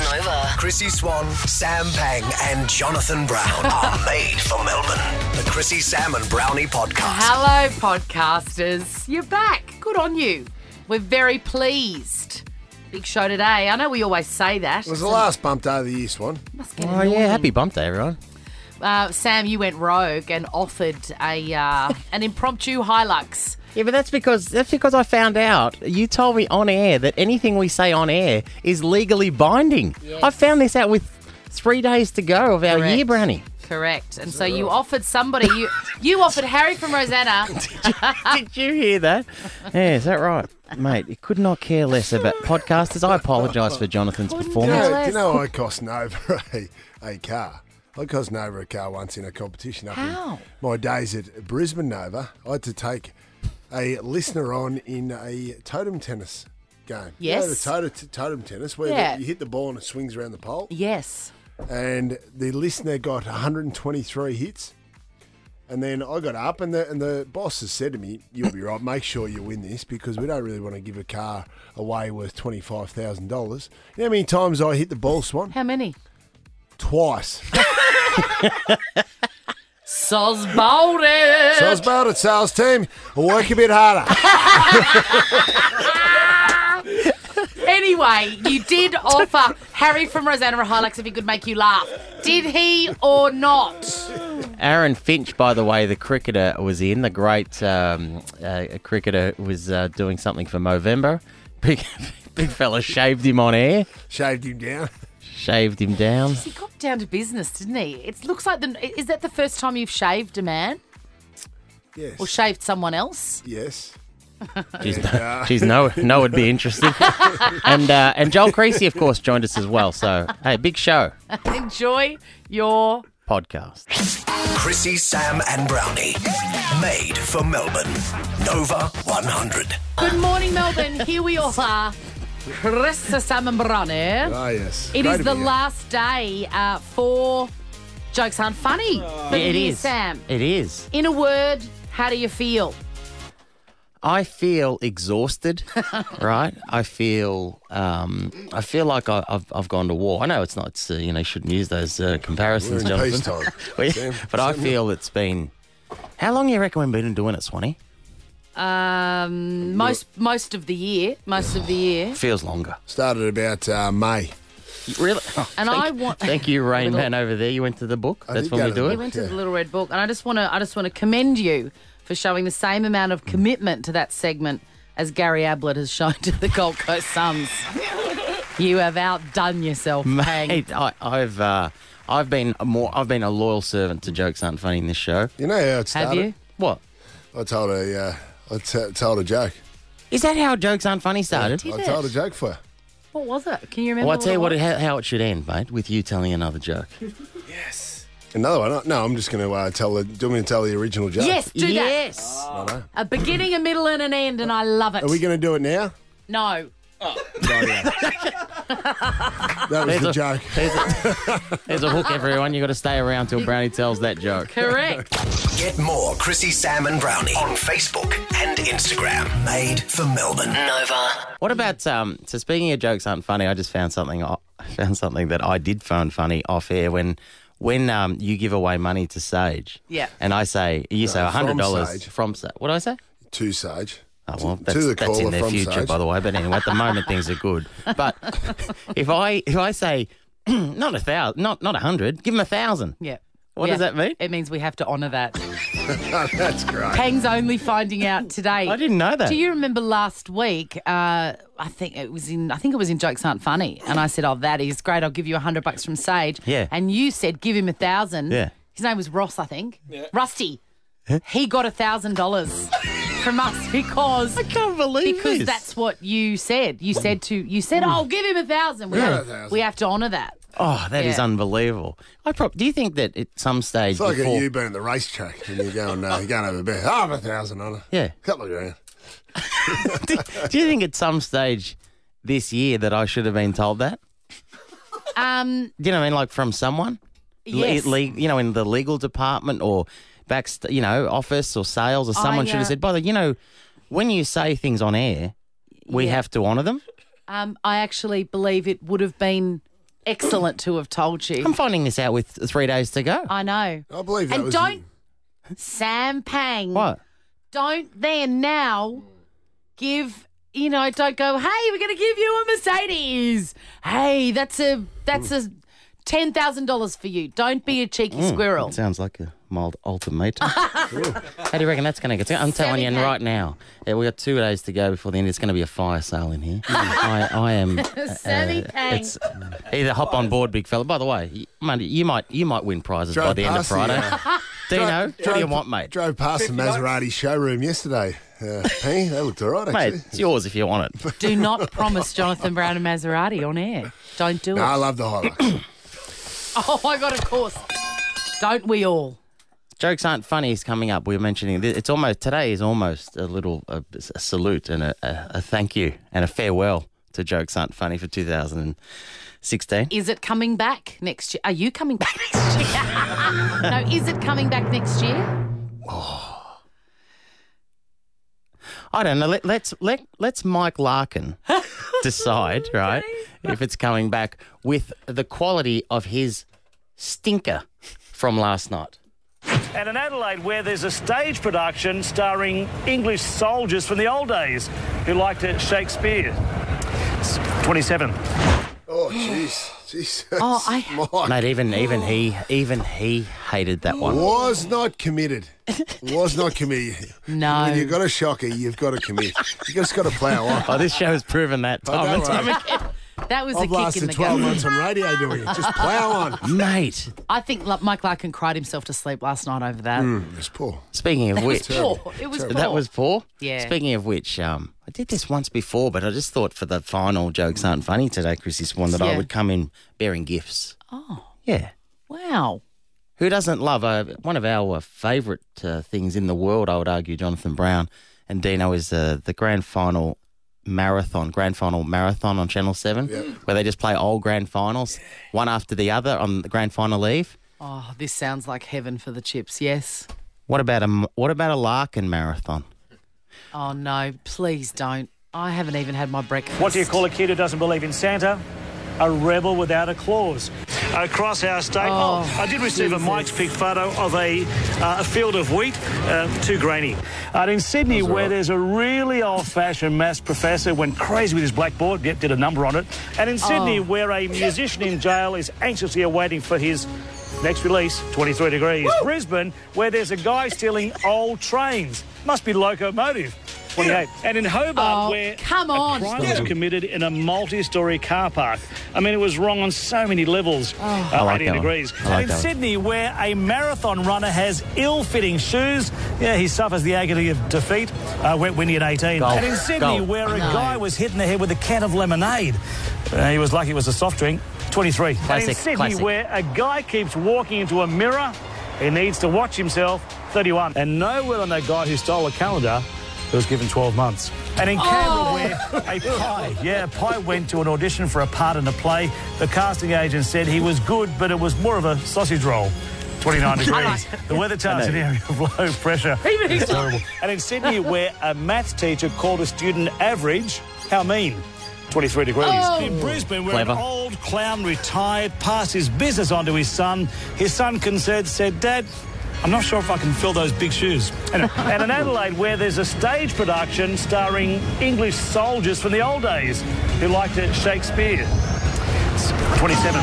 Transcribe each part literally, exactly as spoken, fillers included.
Nova. Chrissy Swan, Sam Pang and Jonathan Brown are made for Melbourne. The Chrissy, Sam and Brownie podcast. Hello, podcasters. You're back. Good on you. We're very pleased. Big show today. I know we always say that. It was the last bump day of the year, Swan. Must get Oh, annoying. yeah. Happy bump day, everyone. Uh, Sam, you went rogue and offered a uh, an impromptu Hilux. Yeah, but that's because that's because I found out. You told me on air that anything we say on air is legally binding. Yes. I found this out with three days to go of our Correct. year, Brownie. Correct. And so you offered somebody, you you offered Harry from Rosanna. Did you hear that? Yeah, is that right? Mate, you could not care less about podcasters. I apologise for Jonathan's Couldn't Do you performance. care know, less. do you know I cost Nova a, a car? I cost Nova a car once in a competition up How? in my days at Brisbane Nova. I had to take a listener on in a totem tennis game. Yes. You know, the totem, totem tennis where Yeah. the, you hit the ball and it swings around the pole. Yes. And the listener got one hundred twenty-three hits. And then I got up and the and the boss has said to me, you'll be right, make sure you win this because we don't really want to give a car away worth twenty-five thousand dollars. You know how many times I hit the ball, Swan? How many? Twice. Soz bowled it. So I was about it, sales team. I'll work a bit harder. Anyway, you did offer Harry from Rosanna a Hilux if he could make you laugh. Did he or not? Aaron Finch, by the way, the cricketer, was in. The great um, uh, cricketer was uh, doing something for Movember. Big, big fella shaved him on air, Shaved him down. shaved him down. He got down to business, didn't he? It looks like the. Is that the first time you've shaved a man Yes. or shaved someone else? Yes. She's no, she's no, no would be interested. and uh, and Joel Creasy, of course, joined us as well. So hey, big show Enjoy your. podcast. Chrissy, Sam and Brownie. Made for Melbourne. Nova one hundred. Good morning, Melbourne. Here we all are. Chris, Sam and Brownie. Ah, yes. It Great is to the be here. last day uh, for Jokes Aren't Funny. for the It year, is. Sam. It is. In a word, how do you feel? I feel exhausted, right? I feel, um, I feel like I, I've I've gone to war. I know it's not, it's, uh, you know, you shouldn't use those uh, comparisons, We're in Jonathan. peacetime. But, Sam, but I Sam, feel it's been. How long you reckon we've been doing it, Swanee? Um, most most of the year, most of the year. Feels longer. Started about uh, May. Really? Oh, And thank, I want- Thank you, Rain Little- Man over there. You went to the book. I That's did when go we to do the We it. went to Yeah. the Little Red Book, and I just want to I just want to commend you for showing the same amount of commitment to that segment as Gary Ablett has shown to the Gold Coast Suns. You have outdone yourself, Pang. Mate, I, I've uh, I've been a more I've been a loyal servant to Jokes Aren't Funny in this show. You know how it started? Have you? What? I told a, uh, I t- told a joke. Is that how Jokes Aren't Funny started? Did I it? told a joke for you. What was it? Can you remember? Well, I'll tell you what, it it, was? how, how it should end, mate, with you telling another joke. Another one? No, I'm just going to uh, tell the. Do you want me to tell the original joke? Yes, do that. yes. I know. A beginning, a middle, and an end, and I love it. Are we going to do it now? No. That was There's the a- joke. There's a, there's a hook, everyone. You've got to stay around till Brownie tells that joke. Correct. Get more Chrissy, Sam and Brownie on Facebook and Instagram. Made for Melbourne. Nova. What about, um, so speaking of Jokes Aren't Funny, I just found something, I found something that I did find funny off air when when um, you give away money to Sage. Yeah. And I say, you say No, one hundred dollars from Sage. from Sage. What did I say? To Sage. Oh, well, To- that's, to the that's in caller their from future, Sage. by the way. But anyway, at the moment, things are good. But if I if I say, not a thousand, not not a hundred, give them a thousand. Yeah. What Yeah. does that mean? It means we have to honour that. That's great. Pang's only finding out today. I didn't know that. Do you remember last week? Uh, I think it was in. I think it was in Jokes Aren't Funny, and I said, "Oh, that is great. I'll give you a hundred bucks from Sage." Yeah. And you said, "Give him a thousand." Yeah. His name was Ross, I think. Yeah. Rusty. He got a thousand dollars from us because I can't believe because this. that's what you said. You said to you said, "Oh, give him a thousand. We Yeah. have, A thousand. we have to honour that." Oh, that is Yeah. unbelievable. I prob- do you think that at some stage It's like before... you being at the racetrack and you're going, uh, you're going over a bet. Half a thousand on it. Yeah. Couple of grand. do, do you think at some stage this year that I should have been told that? Um, Do you know what I mean? Like from someone? Yes. Le- le- you know, in the legal department or back, you know, office or sales or someone should uh, have said, by the you know, when you say things on air, we Yeah. have to honour them. um, I actually believe it would have been excellent to have told you. I'm finding this out with three days to go. I know. I believe that And was don't, Sam Pang. What? Don't then now give, you know, don't go, hey, we're going to give you a Mercedes. Hey, that's a that's a ten thousand dollars for you. Don't be a cheeky squirrel. It sounds like a mild ultimatum. How do you reckon that's going to get? I'm telling you Sammy right now, yeah, we've got two days to go before the end. It's going to be a fire sale in here. I, I am. Sammy uh, Pang. It's either hop on board, big fella. By the way, you, mate, you might you might win prizes Drove by the end of past the, Friday. uh, Dino, drove- what do you want, mate? Drove past the Maserati showroom yesterday. Uh, hey, that looked all right, Mate, actually. it's yours if you want it. Do not promise Jonathan Brown a Maserati on air. Don't do No, I it. love the Hilux. Oh, my God, of course. Don't we all? Jokes aren't funny is coming up. We were mentioning it. It's almost today is almost a little a, a salute and a, a, a thank you and a farewell to Jokes Aren't Funny for two thousand sixteen. Is it coming back next year? Are you coming back next year? No, is it coming back next year? I don't know. Let, let's let let's Mike Larkin decide, right, if it's coming back with the quality of his stinker from last night. And in Adelaide, where there's a stage production starring English soldiers from the old days who liked it Shakespeare. It's twenty-seven. Oh, jeez. Jesus. Oh, I- Mike. Mate, even even he even he hated that one. Was not committed. Was not committed. No. When you've got a shocker, you've got to commit. You've just got to plough on. Oh, this show has proven that Oh, time don't and time worry. again. That was a I've kick in lasted the twelve gut. months on radio doing it. Just plough on. Mate, I think like, Mike Larkin cried himself to sleep last night over that. Mm, it's poor. speaking of which, Poor. It was poor. that was poor. Yeah. Speaking of which, um, I did this once before, but I just thought for the final Jokes Aren't Funny today, Chrissy Swan, that I Yeah. would come in bearing gifts. Oh, Yeah. wow. Who doesn't love uh, one of our favourite uh, things in the world, I would argue, Jonathan Brown and Dino, is uh, the grand final marathon, grand final marathon on Channel seven, where they just play old grand finals, one after the other on the grand final eve. Oh, this sounds like heaven for the chips, yes. What about a, what about a Larkin marathon? Oh, no, please don't. I haven't even had my breakfast. What do you call a kid who doesn't believe in Santa? A rebel without a clause. Across our state, oh, Oh, I did receive Jesus. a Mike's Pick photo of a uh, a field of wheat, uh, too grainy. And in Sydney, That's all where right. there's a really old-fashioned maths professor went crazy with his blackboard, yet did a number on it. And in Sydney, Oh. where a musician in jail is anxiously awaiting for his next release, twenty-three degrees. Brisbane, where there's a guy stealing old trains. Must be locomotive. twenty-eight. And in Hobart, Oh, where come on. a crime was committed in a multi-storey car park. I mean, it was wrong on so many levels. Oh. Uh, I like eighteen that one. degrees. I like and in that one. Sydney, where a marathon runner has ill-fitting shoes, yeah, he suffers the agony of defeat. Uh, went windy at eighteen. Goal. And in Sydney, Goal. where a No. guy was hit in the head with a can of lemonade. Uh, he was lucky it was a soft drink. twenty-three. And in Classic, Sydney, classic. where a guy keeps walking into a mirror, he needs to watch himself. thirty-one. And nowhere on that guy who stole a calendar who was given twelve months. And in Canberra, where a Pi, yeah, Pi went to an audition for a part in a play. The casting agent said he was good, but it was more of a sausage roll. twenty-nine degrees. The weather tells an area of low pressure. Even he's It's terrible. And in Sydney, where a maths teacher called a student average, how mean? twenty-three degrees. Oh. In Brisbane, where Clever. an old clown retired, passed his business on to his son. His son concerned said, Dad, I'm not sure if I can fill those big shoes. And, and in Adelaide, where there's a stage production starring English soldiers from the old days who liked it Shakespeare. It's twenty-seven.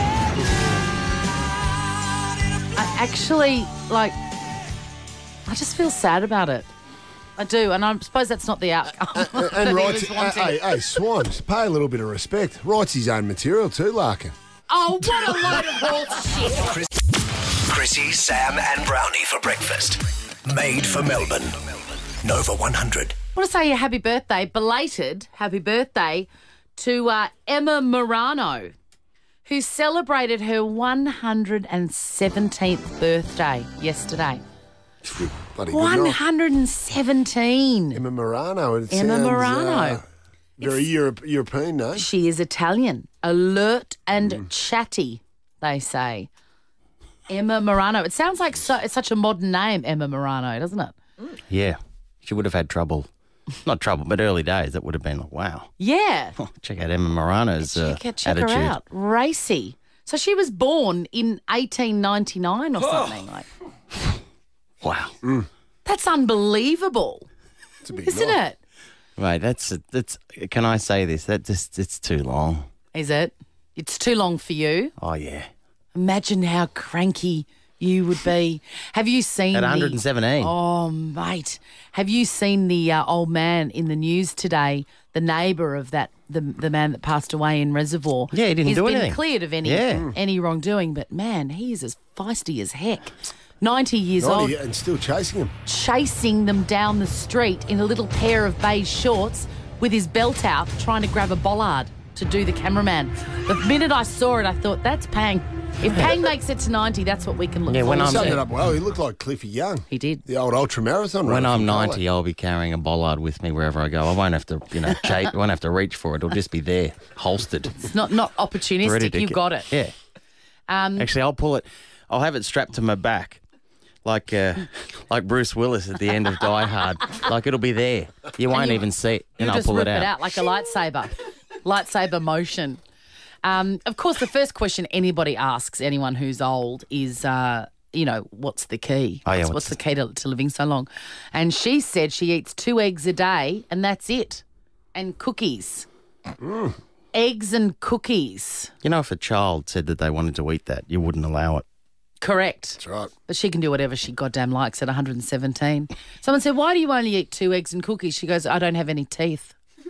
I actually, like, I just feel sad about it. I do, and I suppose that's not the outcome that And he writes, was hey, wanting. hey, hey, Swan, pay a little bit of respect. Writes his own material too, Larkin. Oh, what a load of bullshit. Chris, Chrissy, Sam, and Brownie for breakfast. Made for Melbourne. Nova one hundred. I want to say a happy birthday, belated happy birthday, to uh, Emma Morano, who celebrated her one hundred seventeenth birthday yesterday. Bloody good night. one hundred seventeen. Emma Morano. It Emma sounds, Morano. Uh, very Europe, European name. She is Italian, alert and Mm. chatty, they say. Emma Morano. It sounds like so, it's such a modern name, Emma Morano, doesn't it? Yeah, she would have had trouble. Not trouble, but early days, that would have been like, wow. Yeah. Check out Emma Morano's uh, check her, check attitude. her out. Racy. So she was born in eighteen ninety-nine or something. Like, Wow. that's unbelievable, It's a big isn't knock. it? Right, that's that's. Can I say this? That just it's too long. Is it? It's too long for you. Oh yeah. Imagine how cranky you would be. Have you seen At the- one hundred seventeen. Oh, mate. Have you seen the uh, old man in the news today, the neighbour of that, the the man that passed away in Reservoir? Yeah, he didn't He's do been anything. cleared of any, Yeah. any wrongdoing, but man, he is as feisty as heck. ninety years old, ninety and still chasing him. chasing them down the street in a little pair of beige shorts with his belt out, trying to grab a bollard to do the cameraman. The minute I saw it, I thought, that's Pang. If Pang makes it to ninety, that's what we can look Yeah, when forward I'm Summed to. it up well. He looked like Cliffy Young. He did. The old ultra marathon. When runner I'm from ninety, Colac. I'll be carrying a bollard with me wherever I go. I won't have to, you know, chase, I won't have to reach for it. It'll just be there, holstered, It's not, not ready opportunistic. to You get- got it. Yeah. Um, Actually, I'll pull it. I'll have it strapped to my back, like uh, like Bruce Willis at the end of Die Hard. Like it'll be there. You won't you- even see it, You and I'll just pull rip it it out. out. like a lightsaber. lightsaber motion. Um, of course, the first question anybody asks anyone who's old is, uh, you know, what's the key? Oh, yeah, what's, what's what's the key to, to living so long? And she said she eats two eggs a day and that's it. And cookies. Eggs and cookies. You know, if a child said that they wanted to eat that, you wouldn't allow it. Correct. That's right. But she can do whatever she goddamn likes at one hundred seventeen. Someone said, why do you only eat two eggs and cookies? She goes, I don't have any teeth.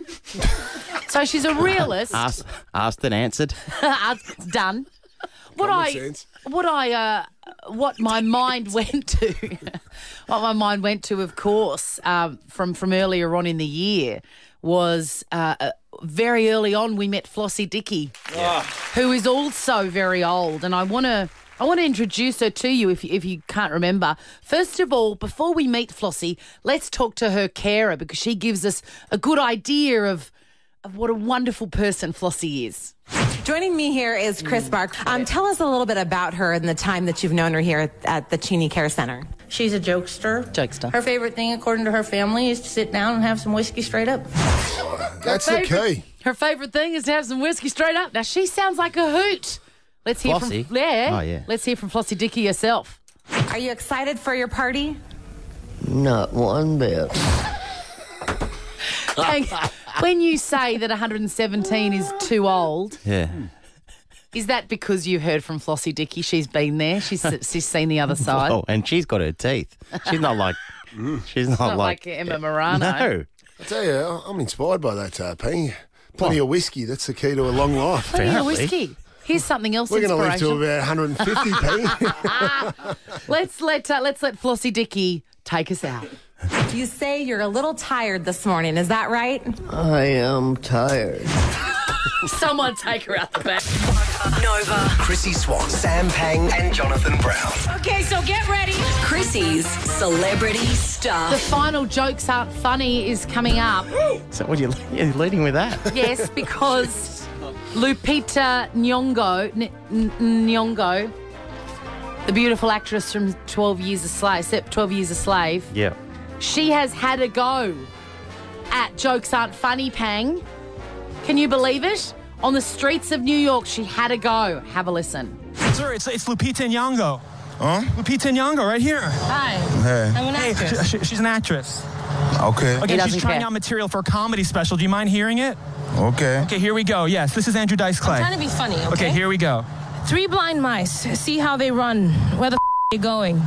So she's a realist. Asked, asked and answered. It's done. What Common I, sense. what I, uh, what my mind went to, what my mind went to, of course, um, from from earlier on in the year, was uh, uh, very early on we met Flossie Dickey, who is also very old, and I want to. I want to introduce her to you if, if you can't remember. First of all, before we meet Flossie, let's talk to her carer because she gives us a good idea of, of what a wonderful person Flossie is. Joining me here is Chris Bark. Um, tell us a little bit about her and the time that you've known her here at, at the Cheney Care Center. She's a jokester. Jokester. Her favorite thing, according to her family, is to sit down and have some whiskey straight up. That's the key. Her favourite thing is to have some whiskey straight up. Now, she sounds like a hoot. Let's hear Flossie? from yeah. Oh, yeah. Let's hear from Flossie Dickey herself. Are you excited for your party? Not one bit. Hank, when you say that one hundred seventeen is too old, Yeah. is that because you heard from Flossie Dickey? She's been there. She's she's seen the other side. Oh, and she's got her teeth. She's not like. She's not, Not like, like Emma Morano. No. I tell you, I'm inspired by that, uh, Ping. Plenty of whiskey. That's the key to a long life. Plenty of Apparently. whiskey. Here's something else. We're going to live to inspirational. about one hundred fifty, Ping. Let's let uh, let's let Flossie Dickey take us out. You say you're a little tired this morning. Is that right? I am tired. Someone take her out the back. Nova, Chrissy Swan, Sam Pang, and Jonathan Brown. Okay, so get ready. Chrissy's Celebrity The Stuff. final Jokes Aren't Funny is coming up. So what are you you're leading with that? Yes, because Lupita Nyong'o, N- N- Nyong'o, the beautiful actress from twelve Years a Slave, twelve Years a Slave, Yeah. she has had a go at Jokes Aren't Funny, Pang. Can you believe it? On the streets of New York, she had a go. Have a listen. Sir, it's, it's Lupita Nyong'o. Huh? Lupita Nyong'o, right here. Hi. Hey. I'm an Hey, actress. she, she, she's an actress. Okay. Okay, doesn't she's trying care. out material for a comedy special. Do you mind hearing it? Okay. Okay, here we go. Yes, this is Andrew Dice Clay. I'm trying to be funny, okay? Okay, here we go. Three blind mice. See how they run. Where the f*** are you going?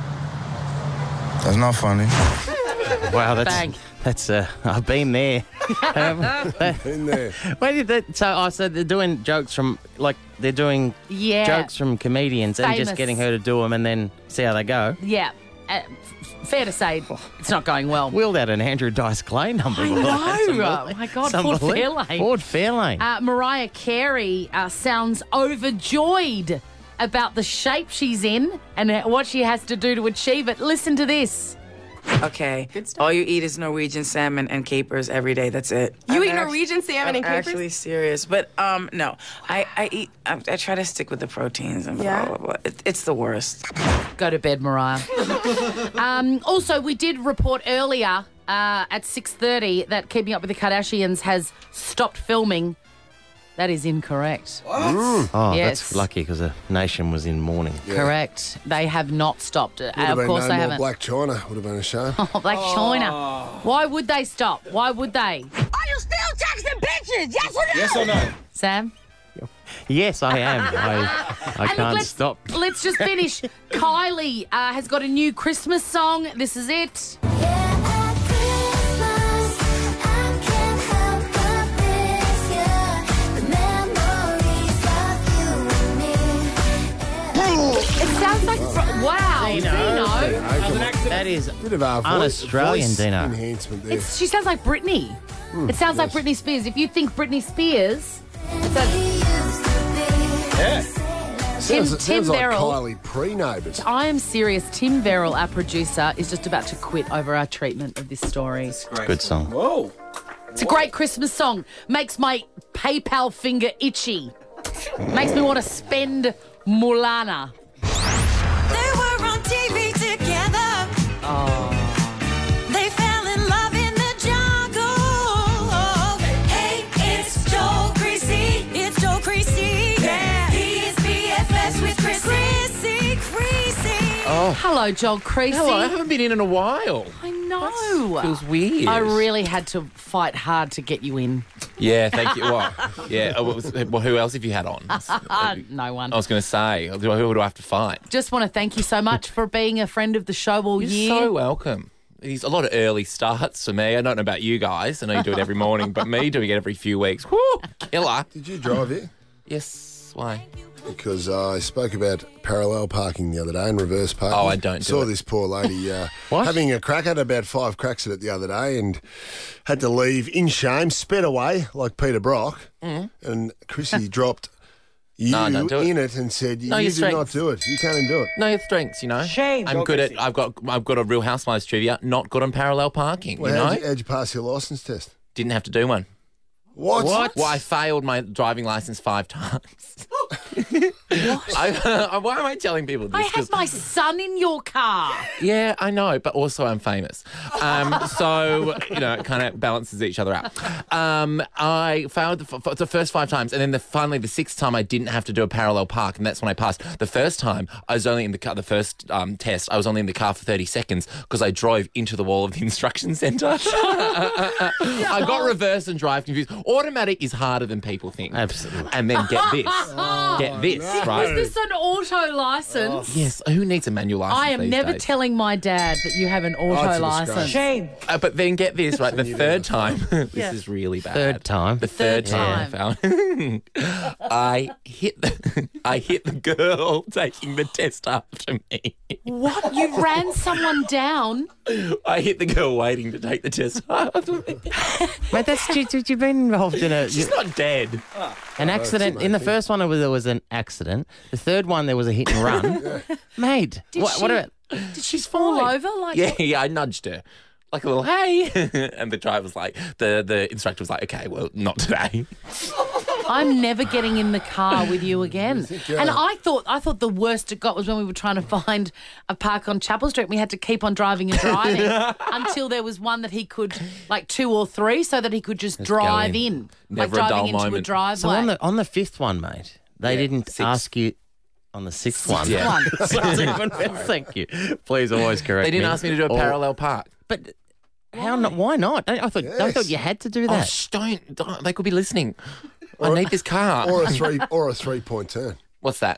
That's not funny. Wow, that's Bang. that's uh, I've been there. Um, In there. Where did that? So, oh, so they're doing jokes from like they're doing Yeah. jokes from comedians and Famous. just getting her to do them and then see how they go. Yeah. Uh, f- fair to say, it's not going well. Wheeled out an Andrew Dice Clay number. I Well, that's know. unbelievable. Oh, my God, It's Ford unbelievable. Fairlane. Ford Fairlane. Uh, Mariah Carey uh, sounds overjoyed about the shape she's in and uh, what she has to do to achieve it. Listen to this. Okay. All you eat is Norwegian salmon and capers every day. That's it. You I'm eat act- Norwegian salmon I'm and capers? actually serious. But um, no. I, I eat, I, I try to stick with the proteins and blah, Yeah? blah, blah. It, it's the worst. Go to bed, Mariah. um, also, we did report earlier uh, at six thirty that Keeping Up with the Kardashians has stopped filming That is incorrect. Oh, Yes. that's lucky because the nation was in mourning. Correct. They have not stopped it. Would have Of been course no they more haven't. Black China. Would have been a shame. Oh, Black China. Why would they stop? Why would they? Are you still texting bitches? Yes or no? Yes or no? Sam? Yes, I am. I, I And look, can't let's, stop. Let's just finish. Kylie uh, has got a new Christmas song. This is it. It sounds like... Wow, Dino. That is Bit of our voice, un-Australian, voice Dino. enhancement there. It's, she sounds like Britney. it sounds like Britney Spears. If you think Britney Spears... It's a, Yeah. Tim, Sounds, Tim sounds like Verrill. Kylie pre-neighbours. I am serious. Tim Verrill, our producer, is just about to quit over our treatment of this story. Good song. Whoa. It's a great Christmas song. Makes my PayPal finger itchy. Makes me want to spend Mulana. They were on T V together. Oh. They fell in love in the jungle. Hey, it's Joe Creasy. It's Joe Creasy. Yeah. He is B F Fs with Chrissy. Chrissy, Creasy. Oh. Hello, Joel Creasy. Hello, I haven't been in in a while. I know. Feels weird. I really had to fight hard to get you in. Yeah, thank you. Well, yeah. uh, Well, who else have you had on? No one. I was going to say, who do I have to fight? Just want to thank you so much for being a friend of the show all You're year. so welcome. There's a lot of early starts for me. I don't know about you guys. I know you do it every morning, but me doing it every few weeks, whoo, killer. Did you drive here? Yes. Why? Because uh, I spoke about parallel parking the other day and reverse parking. Oh, I don't do Saw it. this poor lady uh, What? having a crack. Had about five cracks at it the other day and had to leave in shame, sped away like Peter Brock. Mm. And Chrissy dropped you No, don't do it. in it and said, No, you your did not strength. do it. You can't do it. Know your strengths, you know. Shame, I'm Joe good Creasy. at. I've got. I've got a Real Housewives trivia. Not good on parallel parking. Well, you know. how'd, you, how'd you pass your licence test? Didn't have to do one. What? Well, I failed my driving license five times. I, why am I telling people this? I had 'Cause- my son in your car. Yeah, I know, but also I'm famous. Um, so, you know, it kind of balances each other out. Um, I failed the, f- the first five times, and then the, finally the sixth time I didn't have to do a parallel park, and that's when I passed. The first time I was only in the car, the first um, test, I was only in the car for thirty seconds because I drove into the wall of the instruction centre. I got reverse and drive confused. Automatic is harder than people think. Absolutely. And then get this. Get this, right? Is this an auto license? Yes, who needs a manual license I am these never days? telling my dad that you have an auto it's a license. disgrace. Shame. Uh, but then get this, right? The third time, this Yeah. is really bad. Third time. The third, Third time, I found. I hit the, I hit the girl taking the test after me. What? You ran someone down? I hit the girl waiting to take the test after me. Mate, that's you, you've been involved in a She's not dead. an accident. In the first one, it was, there was an accident. The third one, there was a hit and run. Mate, Did what, she, what about? Did she fall fine. over? Like Yeah, yeah, I nudged her. Like a little, hey. And the driver was like, the, the instructor was like, okay, well, not today. I'm never getting in the car with you again. uh, And I thought I thought the worst it got was when we were trying to find a park on Chapel Street. We had to keep on driving and driving until there was one that he could, like two or three, so that he could just, Just drive go in. in, Never a like dull driving into a moment. driveway. So on the on the fifth one, mate, they Yeah, didn't six. ask you on the sixth one. Yeah. One. Thank you. Please always correct They didn't me. ask me to do a Or- parallel park. But how? Not, why not? I, I thought I Yes. thought you had to do Oh, that. shh, don't, don't. They could be listening. I need this car. Or a three or a three point turn. What's that?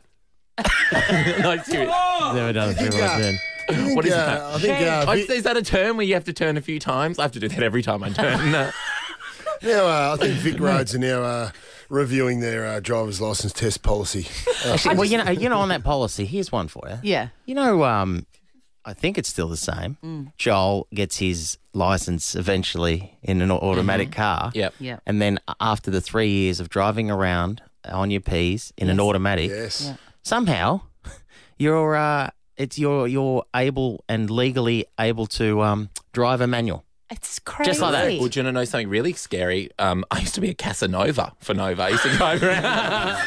No, seriously. Never done a think, three-one uh, turn. What is Yeah, that? I think uh, Oh, Vic- is that a turn where you have to turn a few times? I have to do that every time I turn. No. now uh, I think Vic Roads are now uh, reviewing their uh, driver's license test policy. Uh, Actually, well, you know, you know, on that policy, here's one for you. Yeah. You know, um, I think it's still the same. Mm. Joel gets his license eventually in an automatic car. Yep. Yeah. And then after the three years of driving around on your P's in an automatic, yes. Yeah. somehow you're uh, it's you're you're able and legally able to um, drive a manual. It's crazy. Just like that. Well, do you want to know something really scary? Um, I used to be a Casanova for Nova. I used to drive around.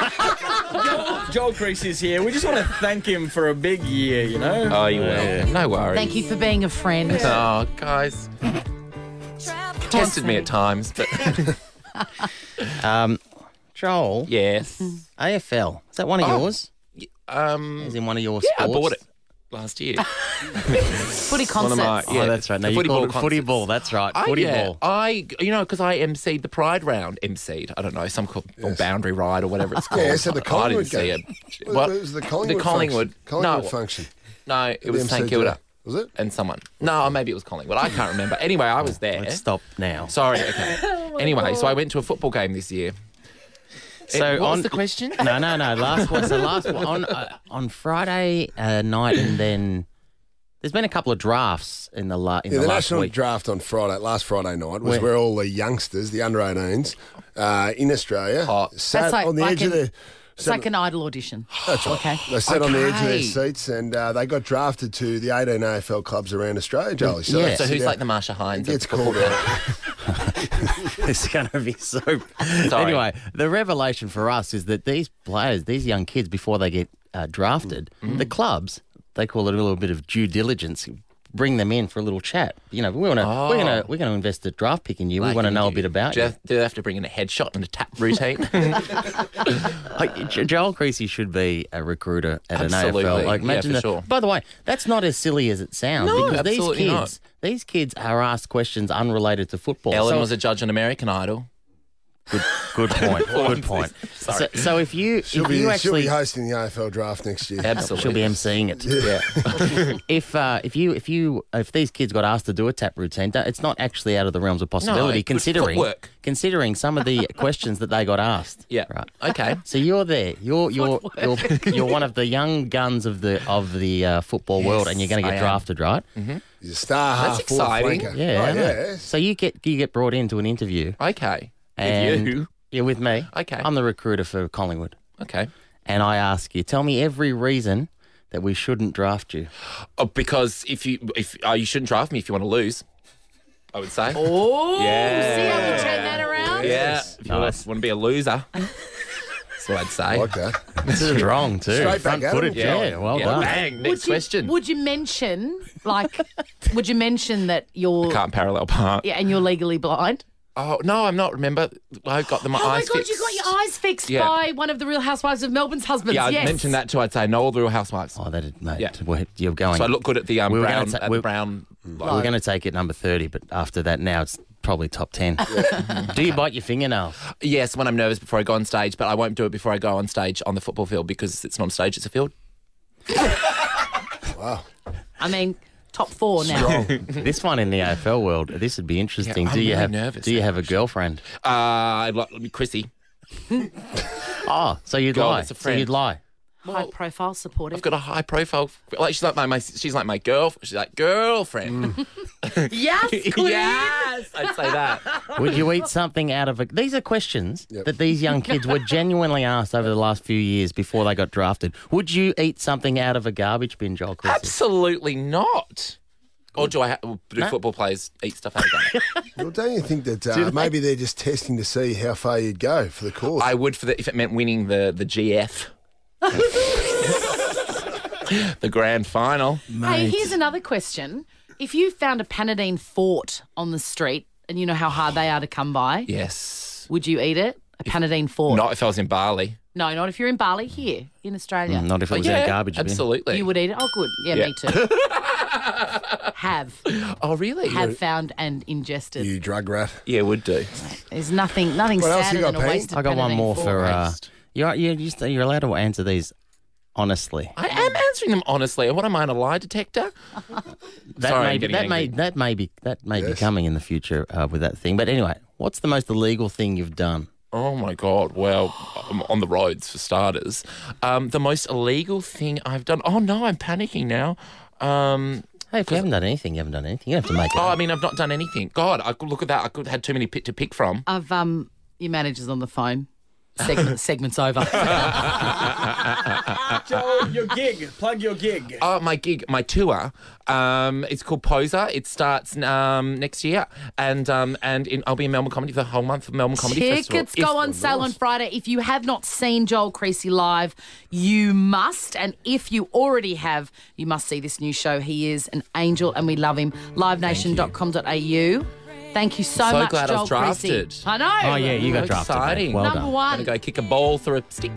Joel Creasy is here. We just want to thank him for a big year, you know? Oh, you will. No worries. Thank you for being a friend. Oh, guys. Tested me at times, but Um, Joel. Yes. A F L. Is that one of Oh. yours? Um, Is in one of your yeah, sports? I bought it last year. Footy One of my- concerts. yeah, Oh, that's right. No, the you footy called ball it footy concerts. ball. That's right. I, Footy yeah, ball. I, you know, because I emceed the Pride round. Emceed. I don't know, some called or boundary ride or whatever it's called. Yeah, so the I Collingwood didn't see game. it. It What? was the Collingwood The Collingwood. function. Collingwood no, function. No, it The was M C St G. Kilda. Was it? And someone. No, maybe it was Collingwood. I can't remember. Anyway, I was there. Let's stop now. Sorry. Okay. Anyway, so I went to a football game this year. So Eh, what on was the question? No, no, no. Last one. So last one on uh, on Friday uh, night, and then there's been a couple of drafts in the la- in Yeah, the, the last national week. draft on Friday, last Friday night, was Where? where, all the youngsters, the under eighteens, uh, in Australia, sat That's like- on the like edge of an- the. It's like an idol audition. That's right. Okay. They sat on the edge of their Okay. seats and uh, they got drafted to the eighteen A F L clubs around Australia, Jolie. So, Yeah. they So sit who's down- like the Marsha Hines? It gets of football? called out. It's going to be so. Anyway, the revelation for us is that these players, these young kids, before they get uh, drafted, the clubs, they call it a little bit of due diligence. Bring them in for a little chat. You know, we want to. Oh. We're gonna. We're gonna invest a draft pick in you. we Like want to you know a do. bit about Do you. you have, do they have to bring in a headshot and a tap routine? Like, Jo- Joel Creasy should be a recruiter at Absolutely. an A F L. Like, Yeah, imagine for the- sure. By the way, that's not as silly as it sounds No, because these absolutely kids, not. these kids are asked questions unrelated to football. Ellen So- was a judge on American Idol. Good, good point. Good point. Sorry. So, so if you She'll if be, you she'll actually be hosting the A F L draft next year. Absolutely. she'll be emceeing it. Yeah. If uh, if you if you if these kids got asked to do a tap routine, that- it's not actually out of the realms of possibility. good considering footwork. considering some of the questions that they got asked. Yeah. Right. Okay. So you're there. You're you're you're, you're one of the young guns of the of the uh, football world, and you're going to I get am. drafted, right? He's a star That's half forward exciting. flanker. Yeah. Oh, I know. yeah. So you get you get brought into an interview, Okay. and With you. you're with me. Okay. I'm the recruiter for Collingwood, Okay. and I ask you, tell me every reason that we shouldn't draft you. Oh, because if you if uh, you shouldn't draft me if you want to lose, I would say. Oh, Yeah. see how we turn that around? Yeah. If you Nice. want to be a loser, that's what I'd say. Like that. This is wrong too. Straight back at Front-footed. him. Yeah. Well Yeah, done. Bang. Next Would you, question. Would you mention, like, would you mention that you're Can't parallel park. yeah, and you're legally blind? Oh no, I'm not. Remember, I got the my Oh my eyes God, fixed. you got your eyes fixed Yeah. by one of the Real Housewives of Melbourne's husbands. Yeah, I'd yes. mention that too. I'd say no, all the Real Housewives. Oh, that is, mate. Yeah. Well, you're going. So I look good at the um, We were brown. gonna ta- at we- the brown. We're going to take it number thirty, but after that, now it's probably top ten. Do you bite your fingernails? Yes, when I'm nervous before I go on stage, but I won't do it before I go on stage on the football field because it's not a stage; it's a field. Wow. I mean, top four now. This one in the A F L world, this would be interesting. Yeah, do I'm you really have nervous Do you now, have a girlfriend? Uh, I'd like Chrissy. Oh, so you'd God, lie. it's a So friend. you'd lie. High profile, supportive. I've got a high profile. Like she's like my, my she's like my girl. She's like girlfriend. Yes, queen. Yes, I'd say that. Would you eat something out of a... These are questions that these young kids were genuinely asked over the last few years before they got drafted. Would you eat something out of a garbage bin, Joel Chrissy? Absolutely not. Or do I ha- do No. football players eat stuff out of that? Well, don't you think that Do uh, they? maybe they're just testing to see how far you'd go for the course? I would for the if it meant winning the the G F. The grand final. Hey, here's another question. If you found a Panadine fort on the street, and you know how hard they are to come by, Yes. would you eat it? A Panadine fort? Not if I was in Bali. No, not if you're in Bali, here in Australia. Mm, not if it was in yeah, a garbage bin. absolutely. You would eat it? Oh, good. Yeah, Yeah. me too. Have. Oh, really? Have found and ingested. You drug rat. Yeah, would do. There's nothing nothing What else sadder you got, than a Pete? wasted I got one Panadine more fort. for... Uh, you're, you're, just, you're allowed to answer these honestly. I am answering them honestly. What am I, a lie detector? That Sorry, may I'm be, getting that may angry. that may be that may be Yes. coming in the future uh, with that thing. But anyway, what's the most illegal thing you've done? Oh my God! Well, I'm on the roads for starters. Um, the most illegal thing I've done. Oh no, I'm panicking now. Um, Hey, if you haven't done anything, you haven't done anything. You don't have to make it. oh, up. I mean, I've not done anything. God, I could look at that. I could had too many pit to pick from. I've um your manager's on the phone. Segment segment's over. Joel, your gig. Plug your gig. Oh, my gig, my tour. Um, it's called Poser. It starts um, next year, and um, and in, I'll be in Melbourne Comedy for the whole month of Melbourne Comedy Festival. Tickets go on sale on Friday. If you have not seen Joel Creasy live, you must. And if you already have, you must see this new show. He is an angel and we love him. live nation dot com dot a u. Thank you so, So much, glad I Joel was drafted. Creasy. I know. Oh, yeah, you got drafted. mate. Exciting. Well Number done. one. Gonna go kick a ball through a stick.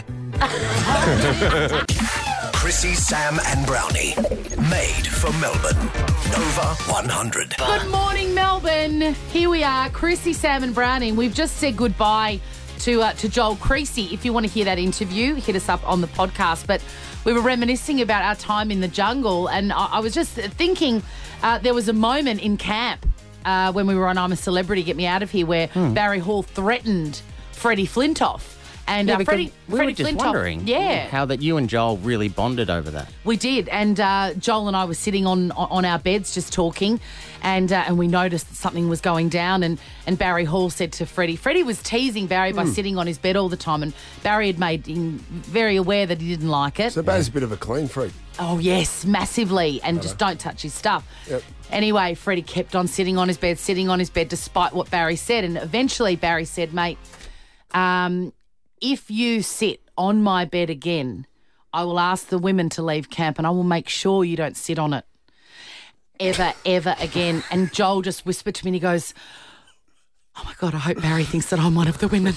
Chrissy, Sam and Brownie. Made for Melbourne. Nova one hundred. Good morning, Melbourne. Here we are, Chrissy, Sam and Brownie. We've just said goodbye to uh, to Joel Creasy. If you want to hear that interview, hit us up on the podcast. But we were reminiscing about our time in the jungle, and I, I was just thinking uh, there was a moment in camp uh, when we were on I'm a Celebrity, Get Me Out of Here, where Hmm. Barry Hall threatened Freddie Flintoff. And Yeah, uh, because Freddie, we Freddie were just Flintoff, wondering yeah, how that you and Joel really bonded over that. we did, and uh, Joel and I were sitting on on our beds just talking, and uh, and we noticed that something was going down, and, and Barry Hall said to Freddie, Freddie was teasing Barry by Mm. sitting on his bed all the time, and Barry had made him very aware that he didn't like it. So Barry's a bit of a clean freak. Oh, yes, massively, and just don't touch his stuff. Yep. Anyway, Freddie kept on sitting on his bed, sitting on his bed, despite what Barry said, and eventually Barry said, mate, um, if you sit on my bed again, I will ask the women to leave camp and I will make sure you don't sit on it ever, ever again. And Joel just whispered to me and he goes, oh, my God, I hope Barry thinks that I'm one of the women.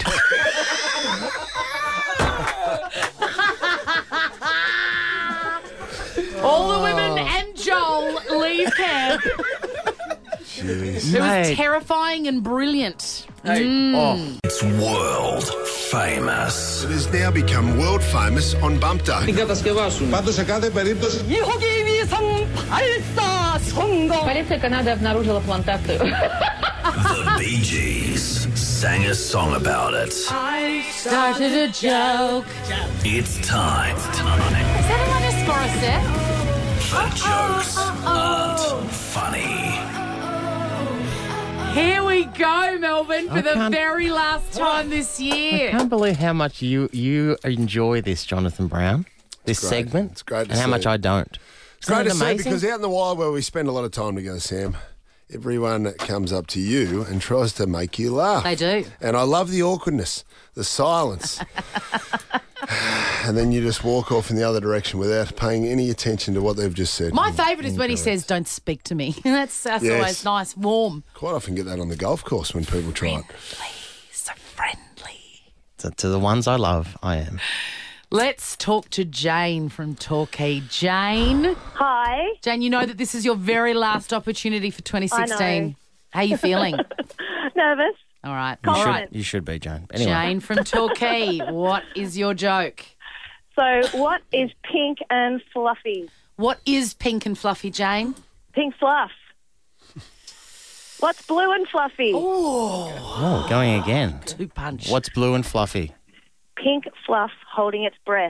All the women and Joel leave camp. Jeez. It Mate. was terrifying and brilliant. Hey. Mm. Oh. It's world famous. It has now become world famous on Bump Day. Πάντως σε κάθε περίπτωση Полиция Канады обнаружила плантацию. The Bee Gees sang a song about it. I started a joke. It's time Is that Alanis Morissette? for jokes aren't funny. Here we go, Melbourne, for I the can't- very last time this I year. can't believe how much you you enjoy this, Jonathan Brown. This great. segment. It's great to and how see. much I don't. It's great to Isn't it see amazing? because out in the wild where we spend a lot of time together, Sam, everyone comes up to you and tries to make you laugh. They do. And I love the awkwardness, the silence. And then you just walk off in the other direction without paying any attention to what they've just said. My favourite is when he says, don't speak to me. that's that's Yes. always nice, warm. Quite often get that on the golf course when people try it. So friendly. To, to the ones I love, I am. Let's talk to Jane from Torquay. Jane. Hi. Jane, you know that this is your very last opportunity for twenty sixteen. I know. How are you feeling? Nervous. All right. You All should, right. you should be, Jane. Anyway. Jane from Torquay, what is your joke? So, what is pink and fluffy? What is pink and fluffy, Jane? Pink fluff. What's blue and fluffy? Oh, going again. Two punch. What's blue and fluffy? Pink fluff holding its breath.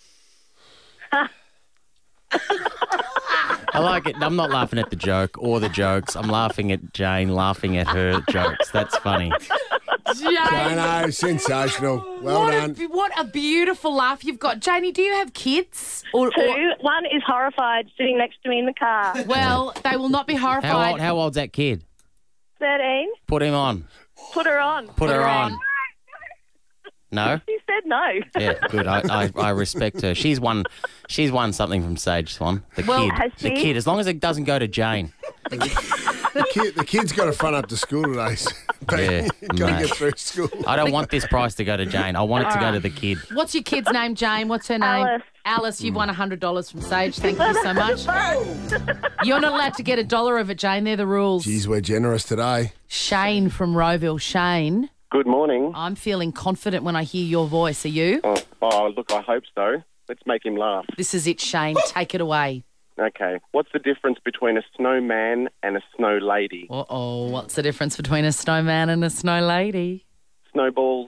I like it. I'm not laughing at the joke or the jokes. I'm laughing at Jane laughing at her jokes. That's funny. Jane. I know, sensational. Well what done. A, what a beautiful laugh you've got. Janie, do you have kids? Or, Two. or- One is horrified sitting next to me in the car. well, they will not be horrified. How old, how old's that kid? thirteen. Put him on. Put her on. Put, her, on. No? She said no. Yeah, good. I, I, I respect her. She's won She's won something from Sage Swan. The Well, kid. has The she? kid. As long as it doesn't go to Jane. The, kid, the kid's got to front up to school today. But Yeah, you've got to mate. get through school. I don't want this prize to go to Jane. I want it to go to the kid. What's your kid's name, Jane? What's her name? Alice. Alice, you've won one hundred dollars from Sage. Thank you so much. You're not allowed to get a dollar of it, Jane. They're the rules. Geez, we're generous today. Shane from Rowville. Shane, Good morning. I'm feeling confident when I hear your voice. Are you? Oh, oh, look, I hope so. Let's make him laugh. This is it, Shane. Take it away. Okay. What's the difference between a snowman and a snow lady? Uh-oh. What's the difference between a snowman and a snow lady? Snowballs.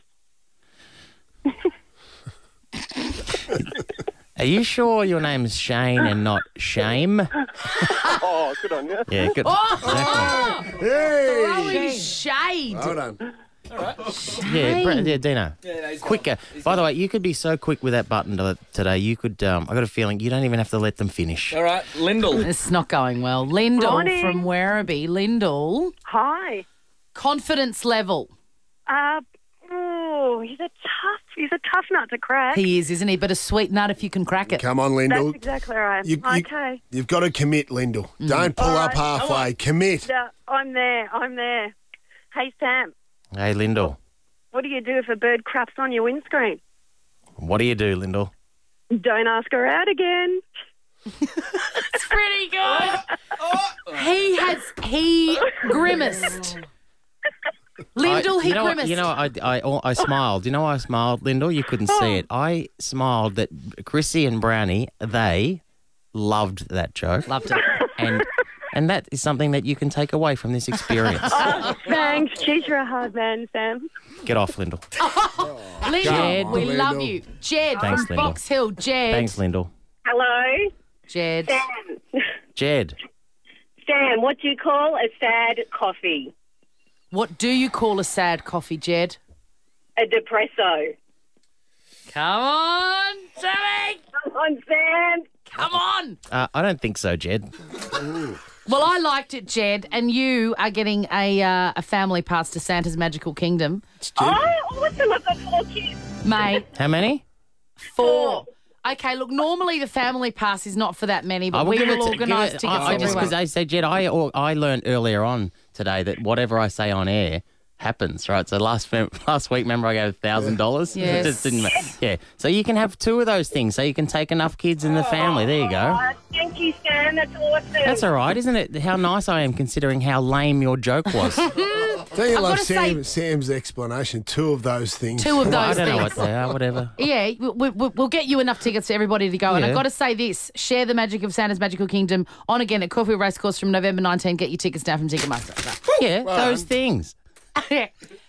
Are you sure your name is Shane and not Shame? Oh, good on you. Yeah, good. Oh! Exactly. Throwing shade. Well done. Yeah, Bra- yeah, Dino. Quicker. By the way, you could be so quick with that button to- today. You could. Um, I got a feeling you don't even have to let them finish. All right, Lyndall. It's not going well. Lyndall Morning. from Werribee. Lyndall, Hi. confidence level. Uh, oh, he's a tough, he's a tough nut to crack. He is, isn't he? But a sweet nut if you can crack it. Come on, Lyndall. That's exactly right. You- you- okay. You've got to commit, Lyndall. Mm. Don't pull All up right. halfway. Commit. Yeah, I'm there. I'm there. Hey, Sam, Hey, Lyndall. what do you do if a bird craps on your windscreen? What do you do, Lyndall? Don't ask her out again. It's pretty good. He has, he grimaced. Lyndall, I, he you know what- grimaced. You know, I, I, I smiled. You know why I smiled, Lyndall? You couldn't Oh. see it. I smiled that Chrissy and Brownie, they loved that joke. Loved it. And and that is something that you can take away from this experience. Oh, thanks. Geez, you're a hard man, Sam. Get off, Lyndall. Lyndall, Jed. we love you. Jed Thanks, from Lyndall. Box Hill. Jed. Thanks, Lyndall. Hello? Jed. Sam. Jed. Sam, what do you call a sad coffee? What do you call a sad coffee, Jed? A depresso. Come on, Sammy. Come on, Sam. Come on. Uh, I don't think so, Jed. Well, I liked it, Jed, and you are getting a uh, a family pass to Santa's Magical Kingdom. Oh, awesome. I've got four kids. May. How many? Four. Okay, look, normally the family pass is not for that many, I but will we give it will to- organise give it- tickets I, I just everywhere. because I say, Jed, I or, I learned earlier on today that whatever I say on air happens, right? So last fam- last week, remember I gave a thousand dollars. Yes. It just didn't. ma- Yeah. So you can have two of those things, so you can take enough kids in the family. There you go. Oh, thank you, Sam. That's awesome. That's all right, isn't it? How nice I am considering how lame your joke was. Don't you I've love gotta say- Sam, Sam's explanation? Two of those things. Two of Well, I those don't know things. what they are. Whatever. Yeah, we, we, we'll get you enough tickets for everybody to go. And Yeah. I've got to say this, share the magic of Santa's Magical Kingdom on again at Caulfield Racecourse from November nineteenth. Get your tickets now from Ticketmaster. Yeah, those things. Harry!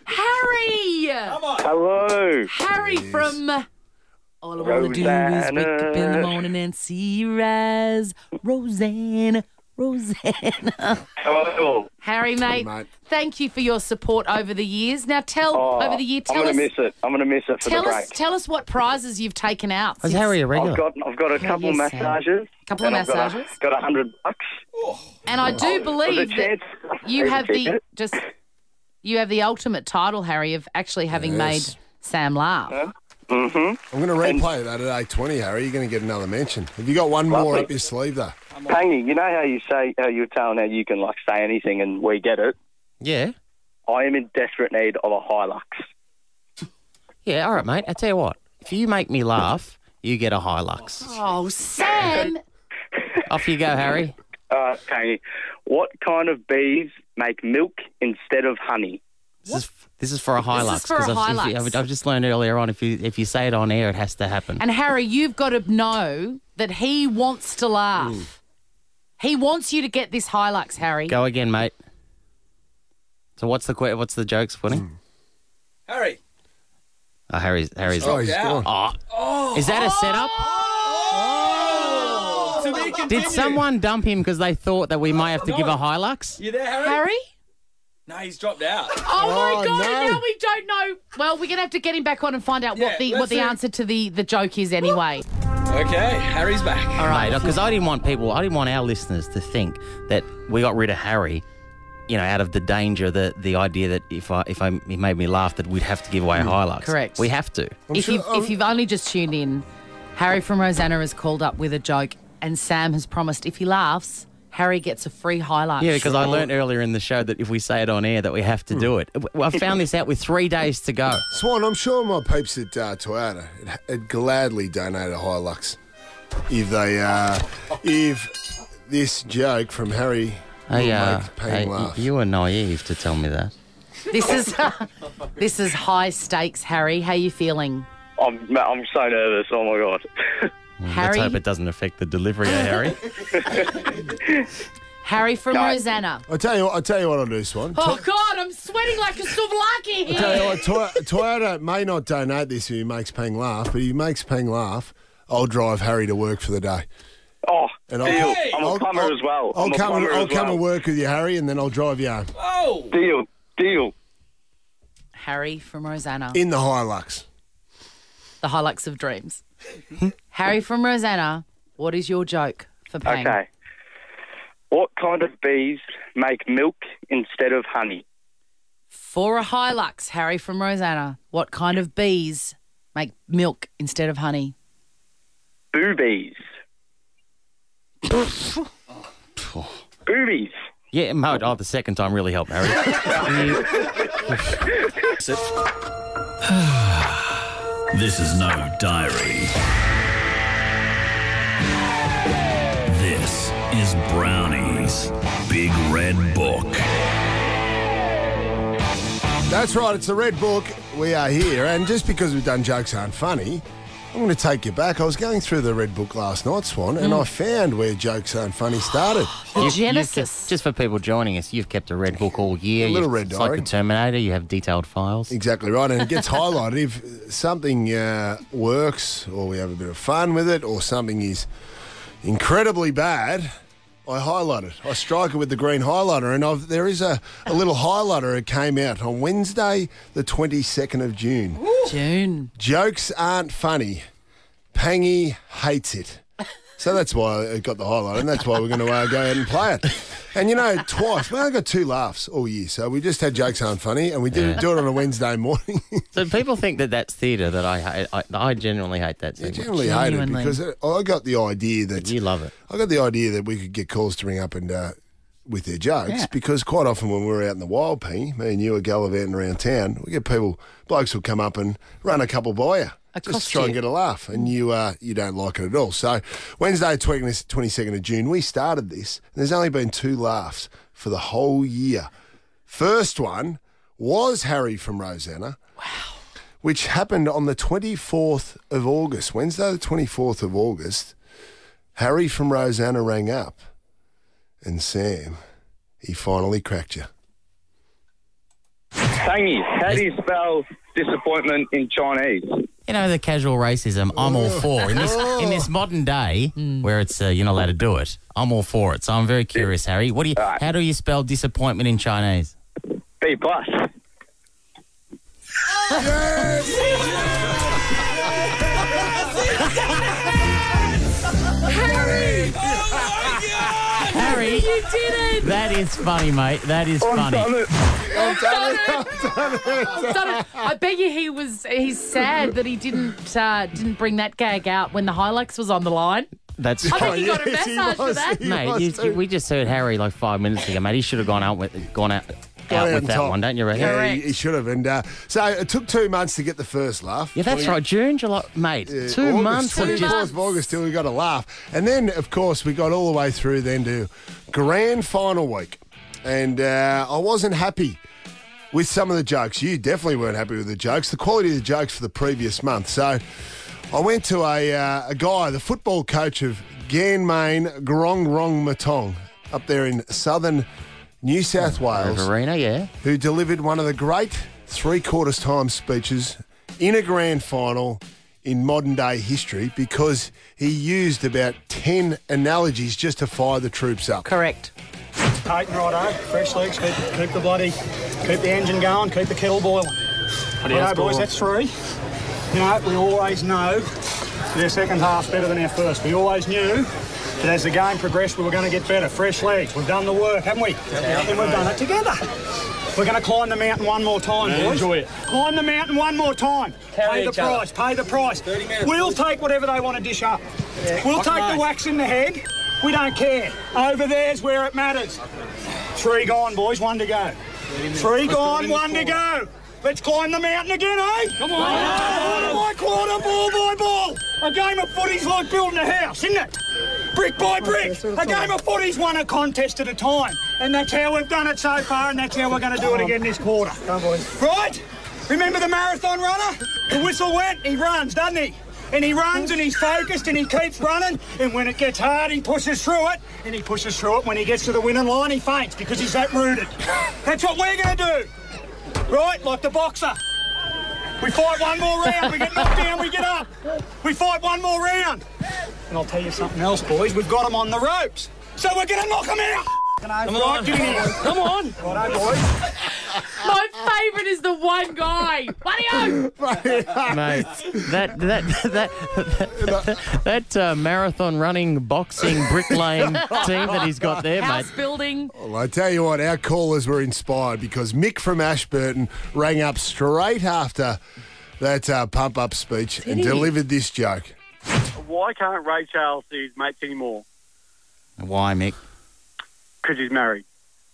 Hello. Harry from... All I want to do is wake up in the morning and see you rise. Roseanne, Rosanna. Hello. Harry, mate, mate. thank you for your support over the years. Now tell, Oh, over the year, I'm tell going us... to miss it. I'm going to miss it for Tell the us, break. tell us what prizes you've taken out. Was since- Harry a regular? I've got I've got a Hell couple yes, Sam. massages. Couple of and I've got a- massages. Got a hundred bucks. And I do Oh, believe there's a that chance. you have the Ticket. just you have the ultimate title, Harry, of actually having Yes. made Sam laugh. Mm-hmm. I'm going to replay that at eight twenty, Harry. You're going to get another mention. Have you got one more Lovely. up your sleeve, though? Tangy, you know how you say how you're telling how you can like say anything and we get it. Yeah. I am in desperate need of a Hilux. Yeah, all right, mate. I tell you what. If you make me laugh, you get a Hilux. Oh, Sam! Off you go, Harry. Uh, Tangy, what kind of bees make milk instead of honey? This is, this is for a Hilux. This is for a 'cause I've, Hilux. I've, I've just learned earlier on if you if you say it on air, it has to happen. And Harry, you've got to know that he wants to laugh. He wants you to get this Hilux, Harry. Go again, mate. So what's the que- what's the jokes, Footy? Harry. Oh, Harry's Harry's. Oh, he's Yeah. gone. Oh. Is that a setup? Oh! To be continued. Did someone dump him because they thought that we might have to No. give a Hilux? You there, Harry? Harry? No, he's dropped out. Oh, my Oh, God! no. And now we don't know. Well, we're gonna have to get him back on and find out Yeah, what the let's what the see. answer to the, the joke is anyway. Okay, Harry's back. All right, because I didn't want people, I didn't want our listeners to think that we got rid of Harry, you know, out of the danger, the the idea that if I if I he made me laugh, that we'd have to give away a Hilux. Correct. We have to. I'm If sure- you've I'm- if you've only just tuned in, Harry from Rosanna has called up with a joke, and Sam has promised if he laughs, Harry gets a free Hilux. Yeah, because I learned earlier in the show that if we say it on air, that we have to do it. I found this out with three days to go. Swan, I'm sure my peeps at uh, Toyota would, would gladly donate a Hilux if they, uh, if this joke from Harry will Hey, uh, make Payne hey, laugh. you were naive to tell me that. This is this is high stakes, Harry. How you feeling? I'm I'm so nervous. Oh my god. Harry? Let's hope it doesn't affect the delivery, eh, Harry. Harry from No. Rosanna. I'll tell you what, I'll tell you what I'll do, Swan. Oh God, I'm sweating like a souvlaki I'll tell you here. what, Toy- Toyota may not donate this if he makes Peng laugh, but if he makes Peng laugh, I'll drive Harry to work for the day. Oh, And deal. I'll, I'm a I'll- plumber I'll- as well. I'll I'm a come, and, plumber I'll as come well. and work with you, Harry, and then I'll drive you home. Oh! Deal. Deal. Harry from Rosanna. In the Hilux. The Hilux of dreams. Harry from Rosanna, what is your joke for Pang? Okay. What kind of bees make milk instead of honey? For a Hilux, Harry from Rosanna, what kind of bees make milk instead of honey? Boobies. Boobies. Yeah, Mo, oh, the second time really helped, Harry. This is no diary. This is Brownie's Big Red Book. That's right, it's the Red Book. We are here, and just because we've done Jokes Aren't Funny, I'm going to take you back. I was going through the Red Book last night, Swan, and Mm. I found where Jokes Aren't Funny started. The You've- you've Genesis. kept- just for people joining us, you've kept a red book all year. A little You've- red It's diary. like the Terminator. You have detailed files. Exactly right, and it gets highlighted if something uh, works, or we have a bit of fun with it, or something is incredibly bad. I highlight it. I strike it with the green highlighter, and I've, there is a, a little highlighter that came out on Wednesday, the twenty-second of June. June. Jokes Aren't Funny. Pangy hates it. So that's why it got the highlight, and that's why we're going to uh, go ahead and play it. And, you know, twice. We only got two laughs all year, so we just had Jokes Aren't Funny, and we did Yeah. do it on a Wednesday morning. So people think that that's theatre that I hate. I, I genuinely hate that I segment. generally hate it because it- I got the idea that... You love it. I got the idea that we could get calls to ring up and uh, with their jokes Yeah. because quite often when we're out in the wild, Penny, me and you are gallivanting around town, we get people, blokes will come up and run a couple by you. Just Accost to try you. and get a laugh, and you uh, you don't like it at all. So Wednesday, twenty-second of June, we started this, and there's only been two laughs for the whole year. First one was Harry from Rosanna. Wow. Which happened on the twenty-fourth of August, Wednesday the twenty-fourth of August. Harry from Rosanna rang up, and Sam, he finally cracked you. Tangy, how do you spell disappointment in Chinese? You know, the casual racism, I'm all for. In this in this modern day, where it's uh, you're not allowed to do it, I'm all for it. So I'm very curious, Harry. What do you? How do you spell disappointment in Chinese? B plus. Harry! Harry, You did it! that is funny, mate. That is I've funny. done it. I've done it. I've done it. I've done it. I bet you he was. He's sad that he didn't uh, didn't bring that gag out when the Hilux was on the line. That's I think he got a yes, he massage for was. that. He mate. was You, too. you- we just heard Harry like five minutes ago, mate. He should have gone out with gone out, out out with on that top. one, don't you reckon? Yeah, he, he should have. And uh, so it took two months to get the first laugh. Yeah, that's right. June, July, mate. Uh, two August, months of twenty-fourth just. of August till we got a laugh. And then, of course, we got all the way through then to grand final week. And uh, I wasn't happy with some of the jokes. You definitely weren't happy with the jokes. The quality of the jokes for the previous month. So I went to a, uh, a guy, the football coach of Ganmain Grong Rong Matong up there in southern New South Wales, Riverina, yeah. who delivered one of the great three-quarters time speeches in a grand final in modern day history because he used about ten analogies just to fire the troops up. Correct. Tighten righto, fresh legs, keep, keep the bloody, keep the engine going, keep the kettle boiling. Righto, boys, that's three. You know, we always know that our second half's better than our first. We always knew that as the game progressed, we were going to get better. Fresh legs, we've done the work, haven't we? And we've done it together. We're going to climb the mountain one more time, boys. Enjoy it. Climb the mountain one more time. Carry Pay the each other. price, pay the price. thirty minutes. We'll take whatever they want to dish up. We'll take the wax in the head. We don't care. Over there's where it matters. Three gone, boys, one to go. Three gone, one to go. Let's climb the mountain again, eh? Come on. Quarter by quarter, ball by ball. A game of footy's like building a house, isn't it? Brick by brick. A game of footy's won a contest at a time. And that's how we've done it so far, and that's how we're going to do it again this quarter. Come on, boys. Right? Remember the marathon runner? The whistle went, he runs, doesn't he? And he runs and he's focused and he keeps running. And when it gets hard, he pushes through it. And he pushes through it. When he gets to the winning line, he faints because he's that rooted. That's what we're going to do. Right? Like the boxer. We fight one more round. We get knocked down, we get up. We fight one more round. And I'll tell you something else, boys. We've got them on the ropes. So we're going to knock them out. Come on. Get in here. Come on. Righto, boys. My favourite is the one guy. Buddy-o! Mate, that that that that, that uh, marathon running, boxing, bricklaying team that he's got there, House mate. building. Well, I tell you what, our callers were inspired because Mick from Ashburton rang up straight after that uh, pump-up speech and he? delivered this joke. Why can't Ray Charles see his mates anymore? Why, Mick? Because he's married.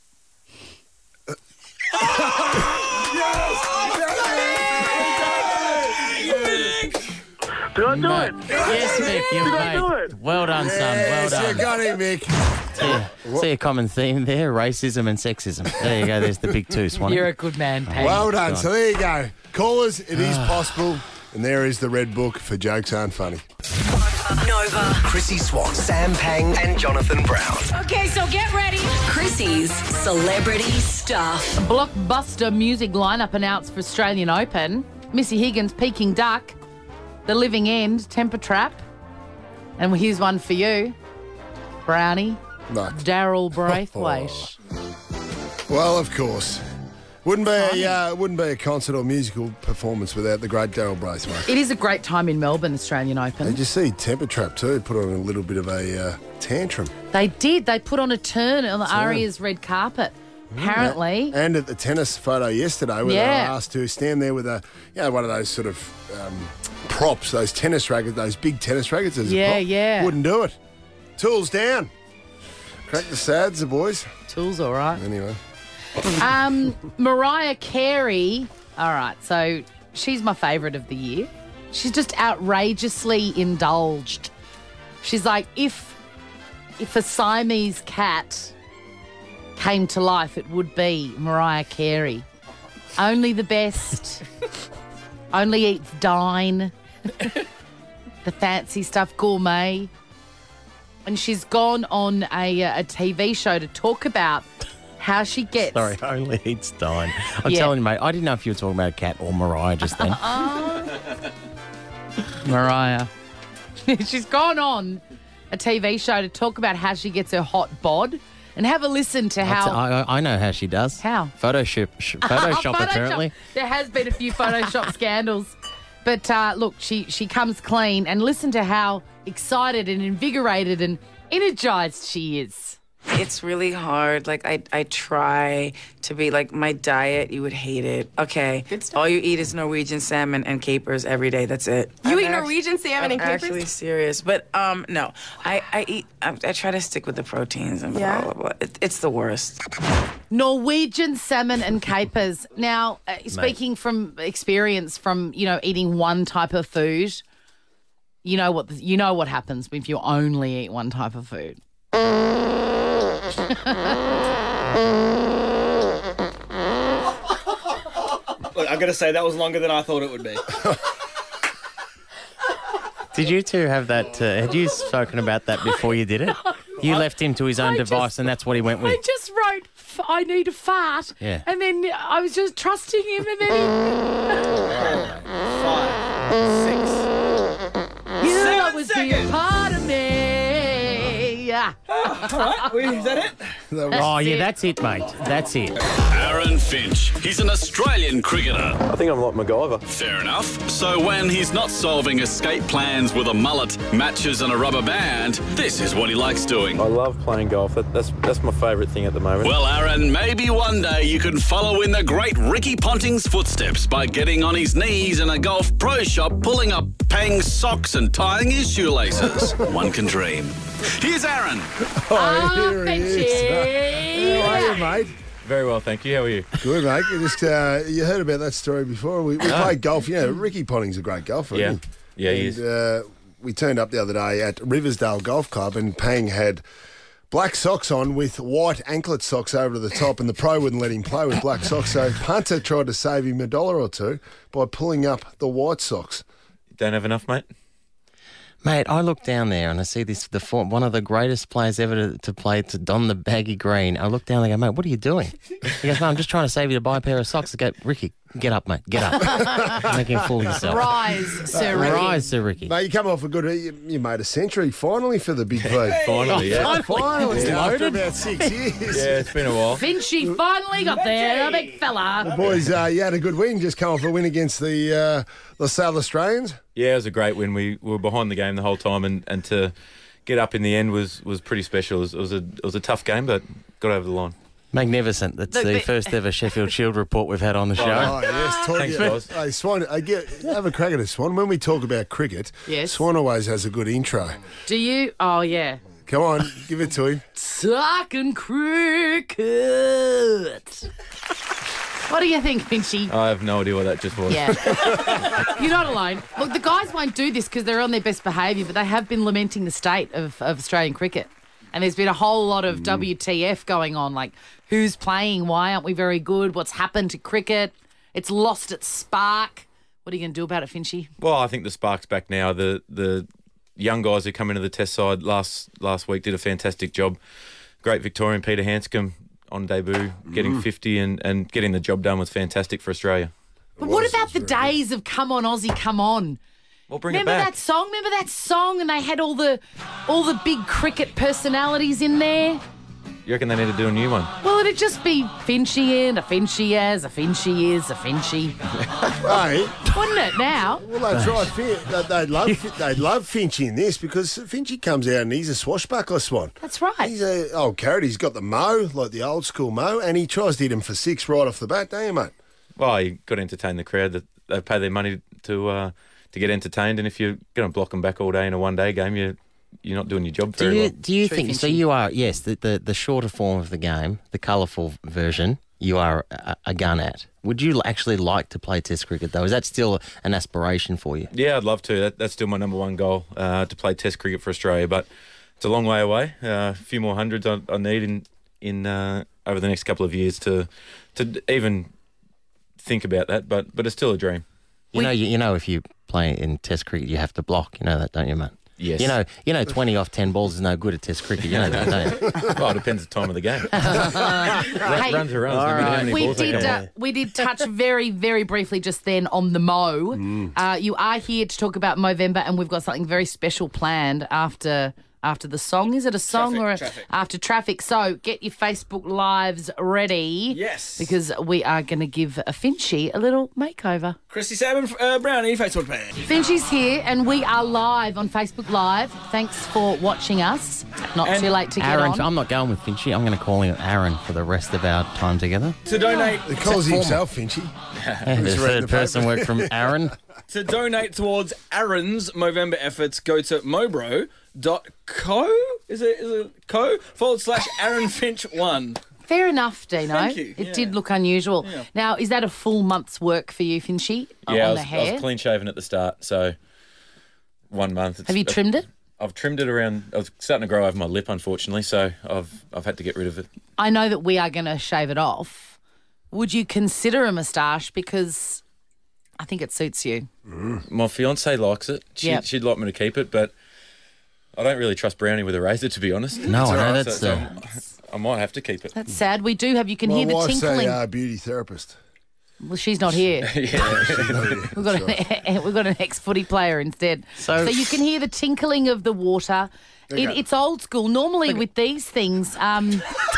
Did I do Mate. it? Yes, Mick, you Did I do mate. it? Well done, son. Well Yes, done. you got him, Mick. See, see a common theme there: racism and sexism. There you go. There's the big two, Swanee. You're a good man, Peg. Well done. So there you go. Callers, it is possible. And there is the red book for Jokes Aren't Funny. Nova. Chrissy Swan, Sam Pang, and Jonathan Brown. Okay, so get ready. Chrissy's Celebrity Stuff. Blockbuster music lineup announced for Australian Open. Missy Higgins, Peking Duck, The Living End, Temper Trap. And here's one for you, Brownie. No. Daryl Braithwaite. Well, of course. Wouldn't be a uh, wouldn't be a concert or musical performance without the great Daryl Braithwaite. It is a great time in Melbourne, Australian Open. Did you see Temper Trap too? Put on a little bit of a uh, tantrum. They did. They put on a turn on the Turn. Aria's red carpet. Apparently. And at the tennis photo yesterday, where Yeah. they were asked to stand there with a, you know, one of those sort of um, props, those tennis rackets, those big tennis rackets. As a Yeah, prop. yeah. Wouldn't do it. Tools down. Crack the sads, the boys. Tools, all right. Anyway. Um, Mariah Carey. All right, so she's my favourite of the year. She's just outrageously indulged. She's like, if if a Siamese cat came to life, it would be Mariah Carey. Only the best. Only eats dine. The fancy stuff, gourmet. And she's gone on a, a T V show to talk about how she gets... Sorry, only eats dine. I'm Yeah. telling you, mate, I didn't know if you were talking about a cat or Mariah just then. Mariah. She's gone on a T V show to talk about how she gets her hot bod and have a listen to how... I, I know how she does. How? Photoshop, sh- Photoshop, Photoshop. apparently. There has been a few Photoshop scandals. But uh, look, she, she comes clean and listen to how excited and invigorated and energized she is. It's really hard. Like, I, I try to be like, my diet, you would hate it. Okay. All you eat is Norwegian salmon and capers every day. That's it. You I'm eat act- Norwegian salmon I'm and capers? actually serious. But, um, no. I, I eat, I, I try to stick with the proteins and blah, Yeah? blah, blah. It, it's the worst. Norwegian salmon and capers. Now, uh, speaking from experience from, you know, eating one type of food, you know what you know what happens if you only eat one type of food. Look, I got to say, that was longer than I thought it would be. Did you two have that? Uh, had you spoken about that before you did it? You left him to his own I device, just- and that's what he went with. I just wrote, f- I need a fart. Yeah. And then I was just trusting him and then he... Five, six, You seven always be a seconds. part of me. Yeah. All right, we, is that it? Oh, yeah, that's it, mate. That's it. Aaron Finch. He's an Australian cricketer. I think I'm like MacGyver. Fair enough. So when he's not solving escape plans with a mullet, matches and a rubber band, this is what he likes doing. I love playing golf. That, that's that's my favourite thing at the moment. Well, Aaron, maybe one day you can follow in the great Ricky Ponting's footsteps by getting on his knees in a golf pro shop, pulling up Pang's socks and tying his shoelaces. One can dream. Here's Aaron. Oh, here he is. How are you, mate? Very well, thank you. How are you? Good, mate. You just uh, you heard about that story before. We, we No. played golf. You know, Ricky Ponting's a great golfer. Yeah. Isn't he? Yeah, he and, is. Uh, we turned up the other day at Riversdale Golf Club, and Pang had black socks on with white anklet socks over the top, and the pro wouldn't let him play with black socks. So Punter tried to save him a dollar or two by pulling up the white socks. Don't have enough, mate? Mate, I look down there and I see this the form, one of the greatest players ever to, to play to don the baggy green. I look down and I go, mate, what are you doing? He goes, no, I'm just trying to save you to buy a pair of socks. I go, Ricky, get up, mate, get up. Making a fool of yourself. Rise, Sir Ricky. Rise, Sir Ricky. Mate, you come off a good. You, you made a century finally for the big V. Finally, yeah. Finally, It's after loaded. about six years. Yeah, it's been a while. Finchy finally got there, the big fella. Boys, uh, you had a good win. Just come off a win against the uh, the South Australians. Yeah, it was a great win. We, we were behind the game the whole time, and, and to get up in the end was, was pretty special. It was, it was a it was a tough game, but got over the line. Magnificent. That's Look, the but- first ever Sheffield Shield report we've had on the show. Oh, yes, talk Thanks, yeah. guys. Hey, Swan, I get, have a crack at it, Swan. When we talk about cricket, Yes. Swan always has a good intro. Do you? Oh, yeah. Come on, give it to him. Talking cricket. What do you think, Finchy? I have no idea what that just was. Yeah. You're not alone. Look, the guys won't do this because they're on their best behaviour, but they have been lamenting the state of, of Australian cricket. And there's been a whole lot of W T F going on, like who's playing, why aren't we very good, what's happened to cricket, it's lost its spark. What are you going to do about it, Finchy? Well, I think the spark's back now. The the young guys who come into the Test side last last week did a fantastic job. Great Victorian Peter Hanscom on debut, getting Mm. fifty and, and getting the job done was fantastic for Australia. But what about the days of Come On Aussie, Come On? Well, bring Remember it back. that song? Remember that song? And they had all the all the big cricket personalities in there. You reckon they need to do a new one? Well, it'd just be Finchy in, a Finchy as, a Finchy is, a Finchy. Hey. Wouldn't it now? Well, that's right. Fin- they- They'd love, they'd love Finchy in this because Finchy comes out and he's a swashbuckler swan. That's right. He's a old carrot. He's got the mo, like the old school mo, and he tries to hit him for six right off the bat, don't you, mate? Well, you got to entertain the crowd. That they pay their money to uh, to get entertained, and if you're going to block them back all day in a one-day game, you you're not doing your job Do very you, well. do you think, so you are, yes, the, the, the shorter form of the game, the colourful version, you are a, a gun at. Would you actually like to play Test cricket, though? Is that still an aspiration for you? Yeah, I'd love to. That, that's still my number one goal, uh, to play Test cricket for Australia. But it's a long way away. Uh, a few more hundreds I, I need in in uh, over the next couple of years to to even think about that. But but it's still a dream. You know, you, you know, if you play in Test cricket, you have to block. You know that, don't you, mate? Yes. You know, you know, twenty off ten balls is no good at Test cricket. You know that, don't you? Well, it depends the time of the game. Hey, runs are runs. no matter how many We balls they did, come uh, on. we did touch very, very briefly just then on the Mo. Mm. Uh, you are here to talk about Movember, and we've got something very special planned after after the song. Is it a song Traffic, or a, traffic. after traffic? So get your Facebook Lives ready. Yes. Because we are going to give a Finchy a little makeover. Chrissy Salmon uh, Brownie, Facebook page. Finchy's here, and we are live on Facebook Live. Thanks for watching us. Not And too late to get Aaron, on. I'm not going with Finchy. I'm going to call him Aaron for the rest of our time together. To donate, He calls himself Finchy. Yeah, the He's reading third the person paper. worked from Aaron. to donate towards Aaron's Movember efforts, go to mobro dot co. Is it is it co forward slash Aaron Finch one. Fair enough, Dino. Thank you, It yeah. did look unusual. Yeah. Now, is that a full month's work for you, Finchy? uh, Yeah, I on was, the I hair? was clean shaven at the start, so one month. It's, Have you trimmed it? I've trimmed it around. I was starting to grow over my lip, unfortunately, so I've I've had to get rid of it. I know that we are going to shave it off. Would you consider a moustache? Because I think it suits you. My fiance likes it. She, Yep. She'd like me to keep it, but I don't really trust Brownie with a razor, to be honest. No, It's I know, alright, that's, so- uh, so I might have to keep it. That's sad. We do have, you can My hear the wife's tinkling. a uh, beauty therapist. Well, she's not here. yeah. We've got, an, we've got an ex-footy player instead. So, So- you can hear the tinkling of the water. It, Okay. it's old school. Normally with these things, um,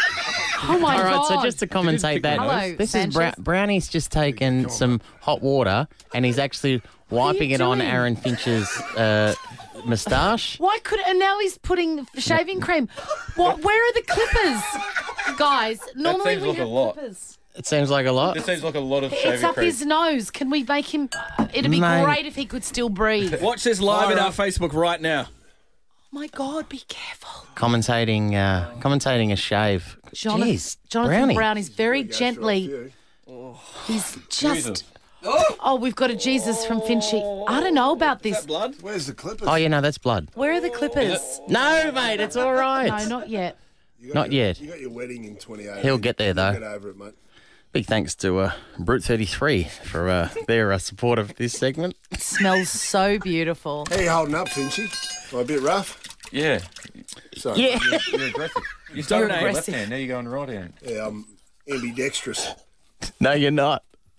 oh my All right, God. so just to commentate that, Hello, this Sanchez. is Bra- Brownie's just taken some hot water and he's actually wiping it on doing? Aaron Finch's uh, moustache. Why could and now he's putting shaving cream. What? Where are the clippers, guys? Normally seems we like a have lot. clippers. It seems like a lot. This seems like a lot of shaving It's up cream. his nose. Can we make him? It'd be Mate. great if he could still breathe. Oh Watch this live at our Facebook right now. my God! Be careful. Commentating, uh, commentating a shave. Jonathan, Jeez, Jonathan Brownie. Brown is very gently. He's just. Oh, we've got a Jesus from Finchy. I don't know about this. Blood? Where's the clippers? Oh, yeah, no, that's blood. Where are the clippers? No, mate, it's all right. No, not yet. You got Not your, yet. You got your wedding in twenty eighteen. He'll get there, though. Get over it, mate. Big thanks to uh, Brute thirty-three for uh, their uh, support of this segment. It smells so beautiful. How you holding up, Finchy? Am I a bit rough? Yeah. Sorry. Yeah. You're, you're aggressive. You You're started with your left aggressive. hand, now you're going right hand. Yeah, I'm ambidextrous. No, you're not.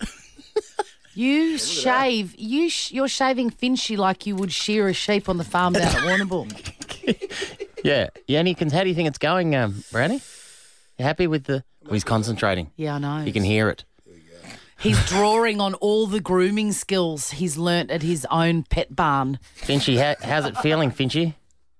You shave. You sh- you're shaving Finchy like you would shear a sheep on the farm down at Warrnambool. Yeah. Yeah, and you can, how do you think it's going, um, Brownie? You happy with the... Oh, he's concentrating. Yeah, I know. You can hear it. He's drawing on all the grooming skills he's learnt at his own pet barn. Finchy, how, how's it feeling, Finchy?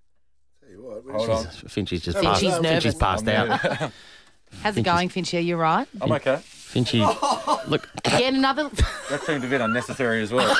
Hold on. Finchy's just Finchy's passed, nervous. Finchy's passed out. How's it going, Finchy? Are you right? I'm okay. Finchy, look, Again, another. That seemed a bit unnecessary as well.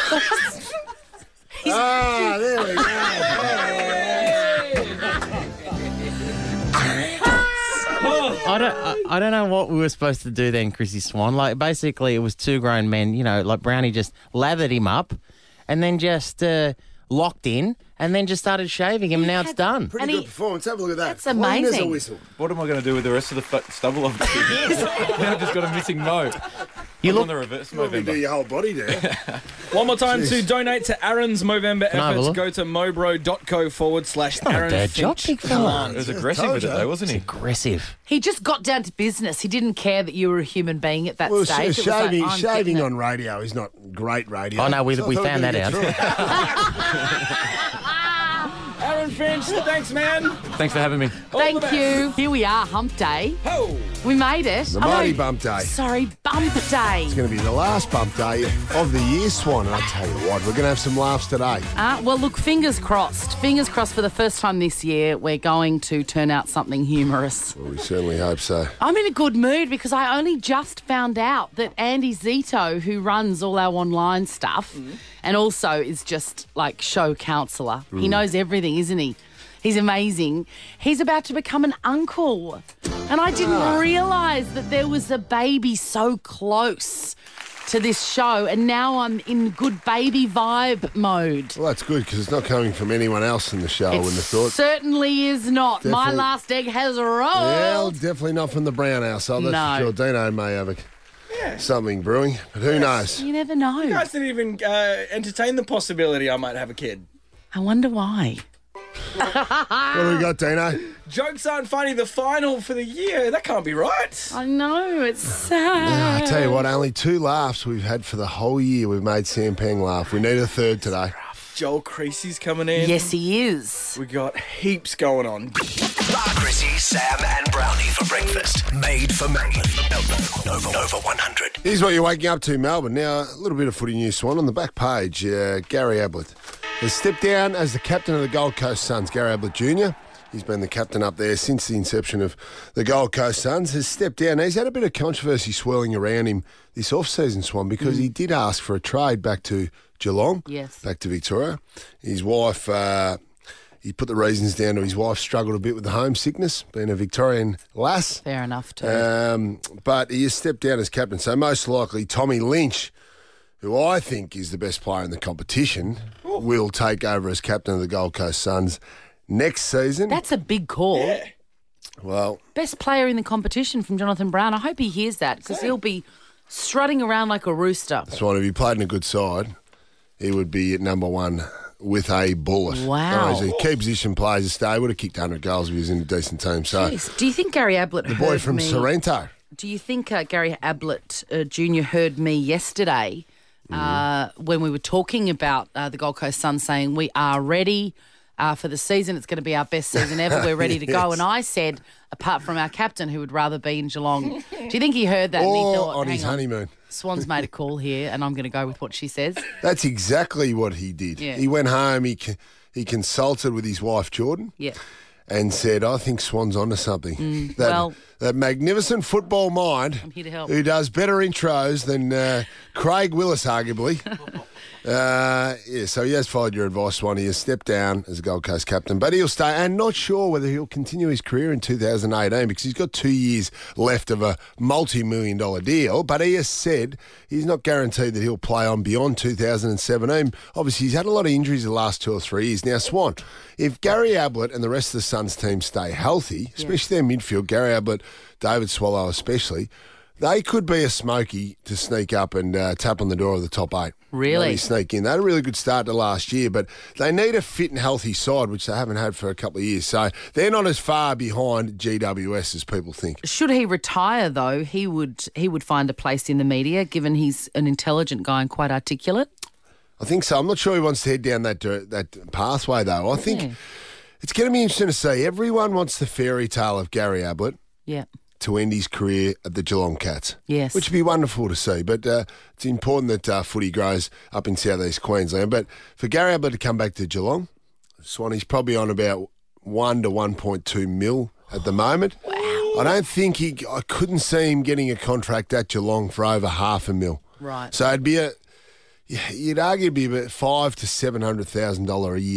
Ah, there we go. I I don't, I, I don't know what we were supposed to do then, Chrissy Swan. Like, basically, it was two grown men. You know, like Brownie just lathered him up, and then just uh, locked in, and then just started shaving him. And now it's done. Pretty good performance. Have a look at that. That's Clean as a amazing. whistle. What am I going to do with the rest of the f- stubble I've got? Now I've just got a missing mo. You I'm look on the reverse Probably Movember. do your whole body there. One more time Jeez. to donate to Aaron's Movember Can I have a efforts. look? Go to mobro.co forward slash not a Aaron bad job, Finch. big Come fella. on. It was aggressive with it, though, wasn't he? Aggressive. He just got down to business. He didn't care that you were a human being at that Well, stage. sh- It was like, shaving, I'm shaving getting it. on radio is not great radio. Oh, no, we- So I we thought found we'd that get out. through it. Aaron Finch, thanks, man. Thanks for having me. Thank you. Here we are, hump day. Oh. We made it. The Oh, mighty no, bump day. Sorry, bump day. It's going to be the last bump day of the year, Swan. And I tell you what, we're going to have some laughs today. Uh, well, look, fingers crossed. Fingers crossed for the first time this year, we're going to turn out something humorous. Well, we certainly hope so. I'm in a good mood because I only just found out that Andy Zito, who runs all our online stuff and also is just like show counsellor, he knows everything, isn't he? He's amazing. He's about to become an uncle. And I didn't realise that there was a baby so close to this show. And now I'm in good baby vibe mode. Well, that's good because it's not coming from anyone else in the show, I It wouldn't have thought. certainly is not. My Definitely. last egg has Well, rolled. definitely not from the Brown household. That's No. for sure. Dino may have a, something brewing, but who knows? You never know. You guys didn't even uh, entertain the possibility I might have a kid. I wonder why. What do we got, Dino? Jokes aren't funny. The final for the year. That can't be right. I know, it's Yeah, sad. I tell you what, only two laughs we've had for the whole year. We've made Sam Pang laugh. We need a third today. Joel Creasy's coming in. Yes, he is. We got heaps going on. Chrissy, Sam, and Brownie for breakfast. Made for Melbourne. Melbourne. Nova, Nova one hundred. Here's what you're waking up to, Melbourne. Now, a little bit of footy news, Swan. On the back page, uh, Gary Ablett has stepped down as the captain of the Gold Coast Suns. Gary Ablett Junior He's been the captain up there since the inception of the Gold Coast Suns, has stepped down. Now, he's had a bit of controversy swirling around him this off-season, Swan, because mm. he did ask for a trade back to Geelong, yes. back to Victoria. His wife, uh, he put the reasons down to his wife struggled a bit with the homesickness, being a Victorian lass. Fair enough, too. Um, but he has stepped down as captain, so most likely Tommy Lynch, who I think is the best player in the competition, Ooh. will take over as captain of the Gold Coast Suns next season. That's a big call. Yeah. Well, best player in the competition from Jonathan Brown. I hope he hears that because he'll be strutting around like a rooster. That's right. If he played in a good side, he would be at number one with a bullet. Wow. No, he's a key position player to stay. Would have kicked one hundred goals if he was in a decent team. So, Jeez. Do you think Gary Ablett the heard boy from me? Sorrento. Do you think uh, Gary Ablett uh, Junior heard me yesterday mm. uh, when we were talking about uh, the Gold Coast Suns saying we are ready uh, for the season? It's going to be our best season ever. We're ready to yes. go. And I said, apart from our captain who would rather be in Geelong, do you think he heard that or and he thought, on hang his on, honeymoon? Swan's made a call here and I'm going to go with what she says. That's exactly what he did. Yeah. He went home, he he consulted with his wife, Jordan. Yeah. And said, I think Swan's onto something. Mm, that, well, that magnificent football mind I'm here to help. who does better intros than uh, Craig Willis, arguably. uh, yeah, so he has followed your advice, Swan. He has stepped down as a Gold Coast captain, but he'll stay. And not sure whether he'll continue his career in two thousand eighteen because he's got two years left of a multi-million dollar deal. But he has said he's not guaranteed that he'll play on beyond two thousand seventeen. Obviously, he's had a lot of injuries the last two or three years. Now, Swan, if Gary Ablett and the rest of the Suns team stay healthy, especially their midfield, Gary Ablett, David Swallow especially, they could be a smoky to sneak up and uh, tap on the door of the top eight. Really? Maybe sneak in. They had a really good start to last year, but they need a fit and healthy side, which they haven't had for a couple of years. So they're not as far behind G W S as people think. Should he retire, though, he would he would find a place in the media, given he's an intelligent guy and quite articulate. I think so. I'm not sure he wants to head down that that pathway, though. I think Yeah. it's going to be interesting to see. Everyone wants the fairy tale of Gary Ablett. Yeah. To end his career at the Geelong Cats. Yes. Which would be wonderful to see. But uh, it's important that uh, footy grows up in South East Queensland. But for Gary Ablett to come back to Geelong, Swanee's probably on about one to one point two mil at the moment. Wow. I don't think he, I couldn't see him getting a contract at Geelong for over half a mil. Right. So it'd be a, you'd argue it'd be about five to seven hundred thousand dollars a year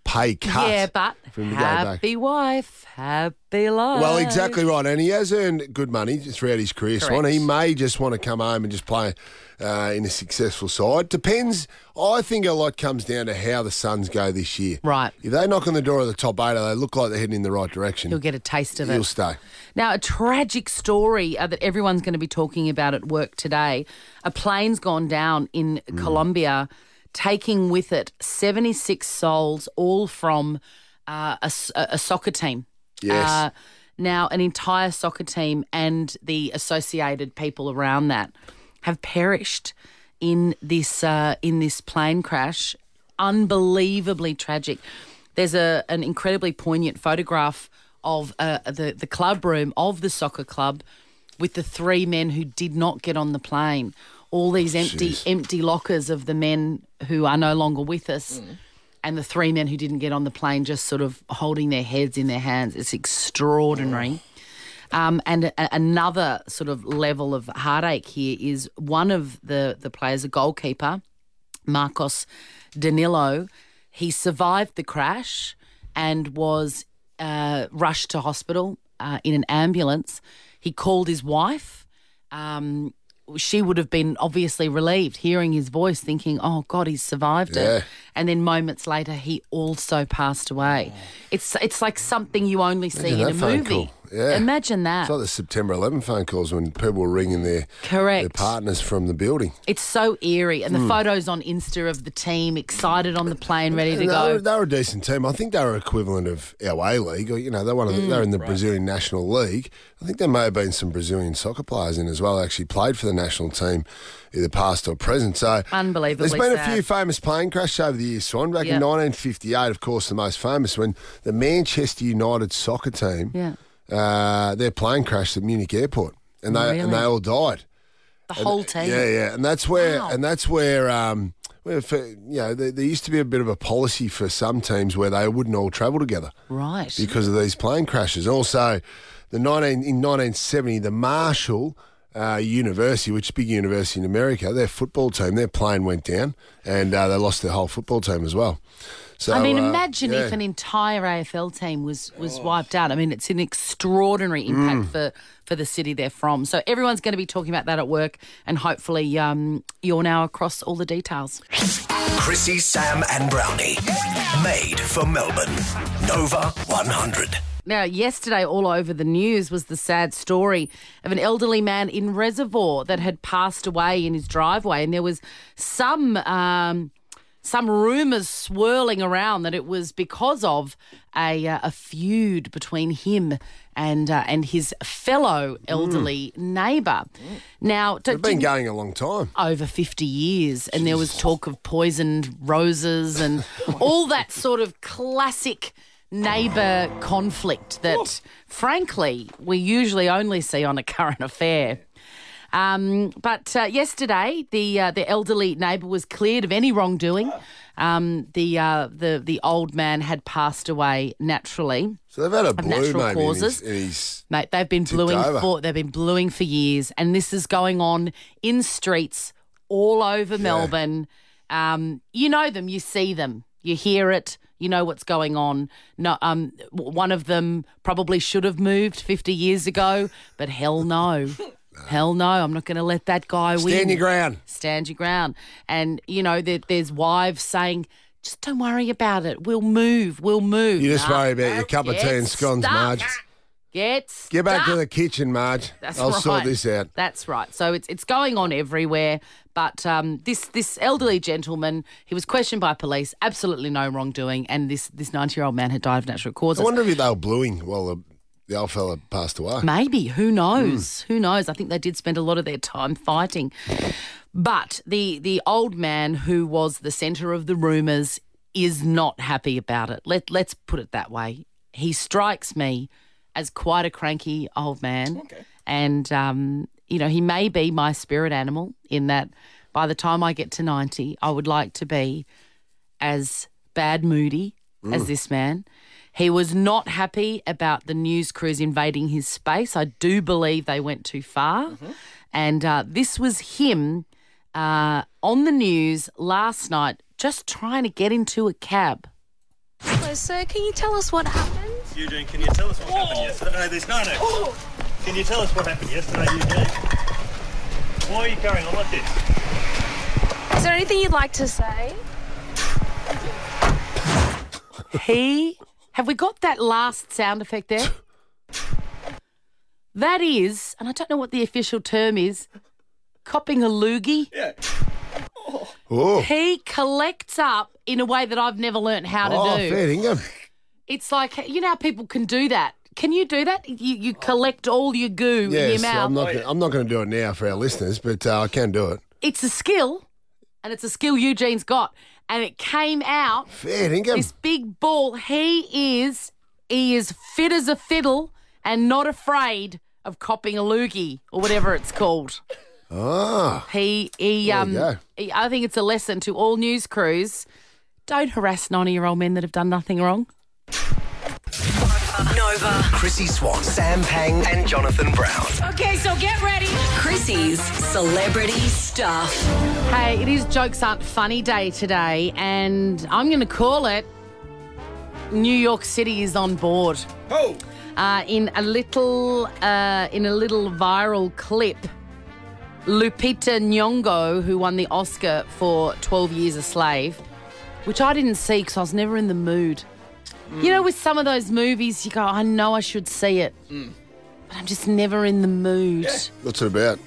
pay cut. Yeah, but for him to go back. happy wife, happy life. Well, exactly right. And he has earned good money throughout his career, Swan. Correct. He may just want to come home and just play uh, in a successful side. Depends. I think a lot comes down to how the Suns go this year. Right. If they knock on the door of the top eight, or they look like they're heading in the right direction, He'll get a taste of he'll it. stay. Now, a tragic story uh, that everyone's going to be talking about at work today. A plane's gone down in Mm. Colombia, taking with it seventy-six souls, all from uh, a, s- a soccer team. Yes. Uh, now, an entire soccer team and the associated people around that have perished in this uh, in this plane crash. Unbelievably tragic. There's a an incredibly poignant photograph of uh, the the club room of the soccer club with the three men who did not get on the plane. All these empty Jeez. empty lockers of the men who are no longer with us. And the three men who didn't get on the plane just sort of holding their heads in their hands. It's extraordinary. Um, and a, another sort of level of heartache here is one of the, the players, a goalkeeper, Marcos Danilo. He survived the crash and was uh, rushed to hospital uh, in an ambulance. He called his wife. Um, she would have been obviously relieved hearing his voice, thinking, oh, God, he's survived Yeah. it. And then moments later, he also passed away. It's it's like something you only see Imagine in a that phone movie. call. Yeah. Imagine that. It's like the September eleventh phone calls when people were ringing their, Correct. their partners from the building. It's so eerie. And the Mm. photos on Insta of the team excited on the plane, ready to And they, go. were, they were a decent team. I think they were equivalent of our A-League. Or, you know, they're one of the, Mm. they're in the Brazilian National League. I think there may have been some Brazilian soccer players in as well. Actually played for the national team, either past or present. So Unbelievably there's been sad. a few famous plane crashes over the years, Swan. Back Yep. in nineteen fifty-eight, of course, the most famous when the Manchester United soccer team, Yeah. uh, their plane crashed at Munich Airport, and they and Really? they all died. The And- whole team. Yeah, yeah, and that's where Wow. and that's where um, where for, you know there, there used to be a bit of a policy for some teams where they wouldn't all travel together Right. because of these plane crashes. Also, the nineteen in nineteen seventy, the Marshall uh, University, which is a big university in America, their football team, their plane went down, and uh, they lost their whole football team as well. So I mean, uh, imagine yeah. if an entire A F L team was was wiped out. I mean, it's an extraordinary impact Mm. for, for the city they're from. So everyone's going to be talking about that at work, and hopefully um, you're now across all the details. Chrissy, Sam and Brownie. Made for Melbourne. Nova one hundred. Now, yesterday, all over the news was the sad story of an elderly man in Reservoir that had passed away in his driveway, and there was some um, some rumours swirling around that it was because of a uh, a feud between him and uh, and his fellow elderly neighbour. Now, d- They've been didn't- going a long time. over fifty years, and there was talk of poisoned roses and all that sort of classic neighbour conflict that, frankly, we usually only see on A Current Affair. Um, but uh, yesterday, the uh, the elderly neighbour was cleared of any wrongdoing. Um, the uh, the the old man had passed away naturally. So they've had a of blue natural maybe causes. in his, in his Mate, they've been tipped bluing over. for they've been bluing for years, and this is going on in streets all over Melbourne. Um, you know them, you see them, you hear it, you know what's going on. No, um, w- one of them probably should have moved fifty years ago, but hell no. Hell no, I'm not going to let that guy win. Stand your ground. Stand your ground. And, you know, there, there's wives saying, just don't worry about it. We'll move. We'll move. You just Nah, worry about no, your cup of get tea and scones, stuck. Marge. Get Get back to stuck. the kitchen, Marge. That's I'll right. sort this out. That's right. So it's it's going on everywhere. But um, this this elderly gentleman, he was questioned by police. Absolutely no wrongdoing, and this this ninety year old man had died of natural causes. I wonder if they were bluing while the, the old fella passed away. Maybe. Who knows? Hmm. Who knows? I think they did spend a lot of their time fighting. But the the old man who was the centre of the rumours is not happy about it. Let let's put it that way. He strikes me as quite a cranky old man. Okay. And um, you know, he may be my spirit animal in that by the time I get to ninety, I would like to be as bad moody as Mm. this man. He was not happy about the news crews invading his space. I do believe they went too far. And uh, this was him uh, on the news last night just trying to get into a cab. Hello, sir. Can you tell us what happened? Eugene, can you tell us what happened yesterday? No, there's no, no. Can you tell us what happened yesterday, Eugene? Why are you carrying on like this? Is there anything you'd like to say? He, have we got that last sound effect there? That is, and I don't know what the official term is, copping a loogie. Yeah. Oh. He collects up in a way that I've never learnt how to Oh, do. fair dinkum. It's like, you know how people can do that? Can you do that? You, you collect all your goo in Yes, your mouth. I'm not. Gonna, I'm not going to do it now for our listeners, but uh, I can do it. It's a skill, and it's a skill Eugene's got. And it came out. Fair dinkum. This big ball. He is, he is fit as a fiddle and not afraid of copping a loogie or whatever it's called. Ah. He, he, There you um, go. he, I think it's a lesson to all news crews. Don't harass ninety-year-old men that have done nothing wrong. Nova. Chrissy Swan, Sam Pang, and Jonathan Brown. Okay, so get ready. Chrissy's Celebrity Stuff. Hey, it is Jokes Aren't Funny Day today, and I'm going to call it New York City is on board. Oh. Uh, in a little, uh, in a little viral clip, Lupita Nyong'o, who won the Oscar for twelve years a Slave, which I didn't see because I was never in the mood. Mm. You know, with some of those movies, you go, I know I should see it, mm. but I'm just never in the mood. Yeah. What's it about?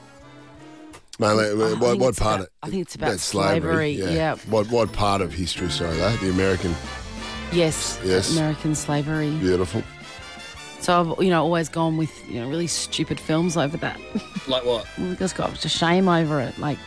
No, I what, what part? About, of, I think it's about slavery. slavery. Yeah. yeah. What what part of history? Sorry, though, the American. Yes. Yes. American slavery. Beautiful. So I've, you know, always gone with, you know, really stupid films over that. Like what? I just got a shame over it. Like,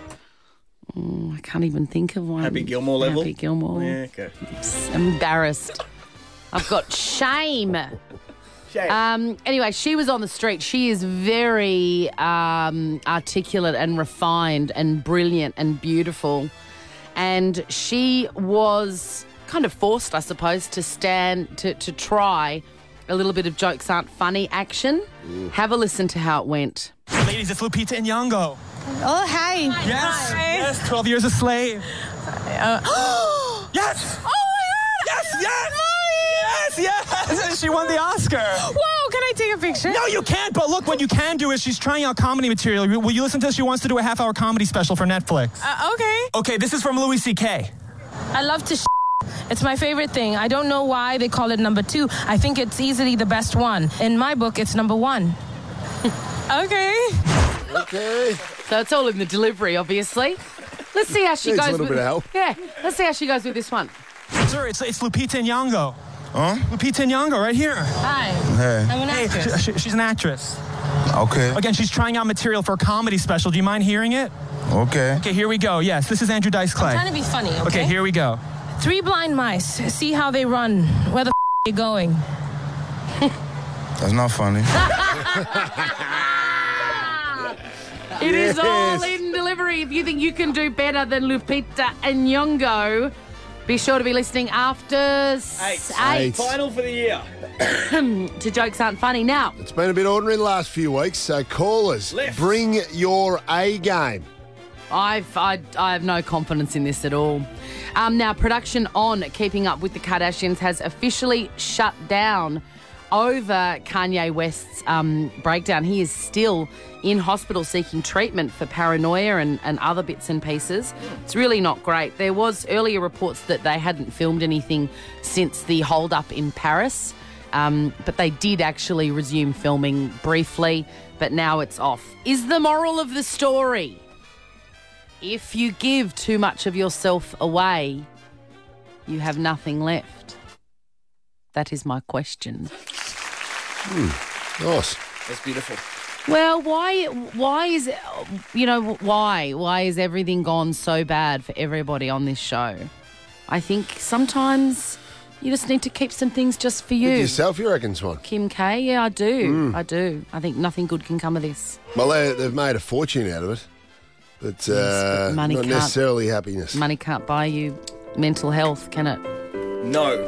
oh, I can't even think of one. Happy Gilmore level? Happy Gilmore. Yeah, okay. I'm embarrassed. I've got shame. Shame. Um, anyway, she was on the street. She is very um, articulate and refined and brilliant and beautiful. And she was kind of forced, I suppose, to stand, to, to try a little bit of Jokes Aren't Funny action. Mm. Have a listen to how it went. Ladies, it's Lupita Nyong'o. Oh, hi. Yes, Hi. yes, twelve years a slave. Uh, Yes! oh, my God. Yes, yes! Yes, yes! She won the Oscar. Whoa, can I take a picture? No, you can't, but look, what you can do is she's trying out comedy material. Will you listen to this? She wants to do a half-hour comedy special for Netflix. Uh, okay. Okay, this is from Louis C K. I love to sh- It's my favorite thing. I don't know why they call it number two. I think it's easily the best one. In my book, it's number one. Okay. Okay. So it's all in the delivery, obviously. Let's see how she Needs goes a little with bit of help. Yeah, let's see how she goes with this one. Sir, it's, it's Lupita Nyong'o. Huh? Lupita Nyong'o, right here. Hi. Hey. I'm an Hey, actress. she, she's an actress. Okay. Again, she's trying out material for a comedy special. Do you mind hearing it? Okay. Okay, here we go. Yes, this is Andrew Dice Clay. I'm trying to be funny, okay? Okay, here we go. Three blind mice. See how they run. Where the f*** are they going? That's not funny. It is Yes. all in delivery. If you think you can do better than Lupita Nyong'o, be sure to be listening after s- Eight. eight Final for the year. to Jokes Aren't Funny. Now, It's been a bit ordinary the last few weeks, so callers, Left. bring your A game. I've, I, I have no confidence in this at all. Um, now, production on Keeping Up with the Kardashians has officially shut down over Kanye West's um, breakdown. He is still in hospital seeking treatment for paranoia and, and other bits and pieces. It's really not great. There was earlier reports that they hadn't filmed anything since the hold-up in Paris, um, but they did actually resume filming briefly, but now it's off. Is the moral of the story, if you give too much of yourself away, you have nothing left? That is my question. Hmm. Nice. That's beautiful. Well, why? Why is you know why? Why is everything gone so bad for everybody on this show? I think sometimes you just need to keep some things just for you. Think yourself, you reckon, Swan? Kim K, yeah, I do. Mm. I do. I think nothing good can come of this. Well, they, they've made a fortune out of it, but, uh, but money not can't- necessarily happiness. Money can't buy you mental health, can it? No.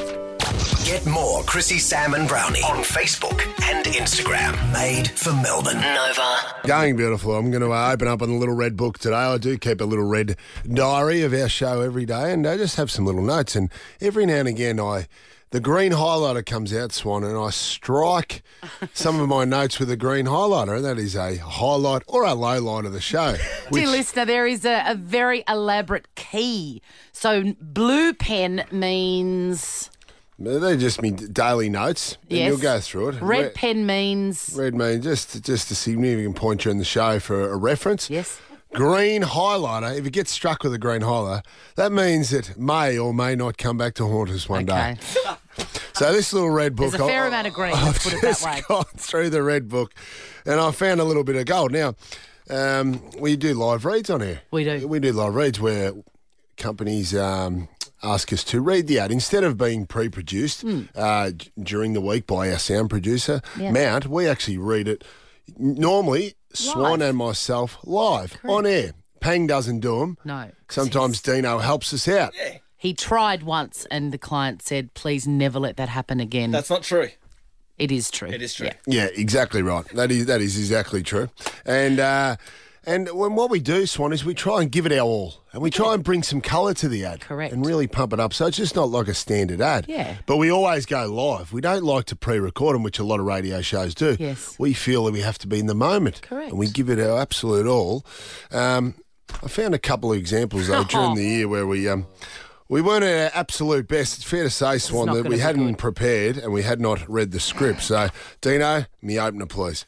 Get more Chrissy, Sam and Brownie on Facebook and Instagram. Made for Melbourne. Nova. Going beautiful. I'm going to uh, open up on the little red book today. I do keep a little red diary of our show every day, and I just have some little notes. And every now and again, I the green highlighter comes out, Swan, and I strike some of my notes with a green highlighter, and that is a highlight or a low light of the show. Dear listener, there is a, a very elaborate key. So blue pen means... They just mean daily notes, and Yes. you'll go through it. Red Re- pen means... Red means just, just a significant point during the show for a reference. Yes. Green highlighter, if it gets struck with a green highlighter, that means it may or may not come back to haunt us one Okay. day. So this little red book... There's a fair I- amount of green, I've let's put it that just way. gone through the red book, and I found a little bit of gold. Now, um, we do live reads on here. We do. We do live reads where companies... Um, ask us to read the ad instead of being pre-produced uh, d- during the week by our sound producer Yeah. Mount. We actually read it normally, Swan and myself live on air. Pang doesn't do them. No. Sometimes Dino helps us out. He tried once and the client said, please never let that happen again. That's not true. It is true. It is true. Yeah, exactly right. That is that is exactly true. And uh, and when what we do, Swan, is we try and give it our all, and we try and bring some colour to the ad, Correct. and really pump it up. So it's just not like a standard ad. Yeah. But we always go live. We don't like to pre-record them, which a lot of radio shows do. Yes. We feel that we have to be in the moment. Correct. And we give it our absolute all. Um, I found a couple of examples though during the year where we. Um, We weren't at our absolute best. It's fair to say, Swan, not that gonna we be hadn't good. prepared and we had not read the script. So, Dino, me opener, please.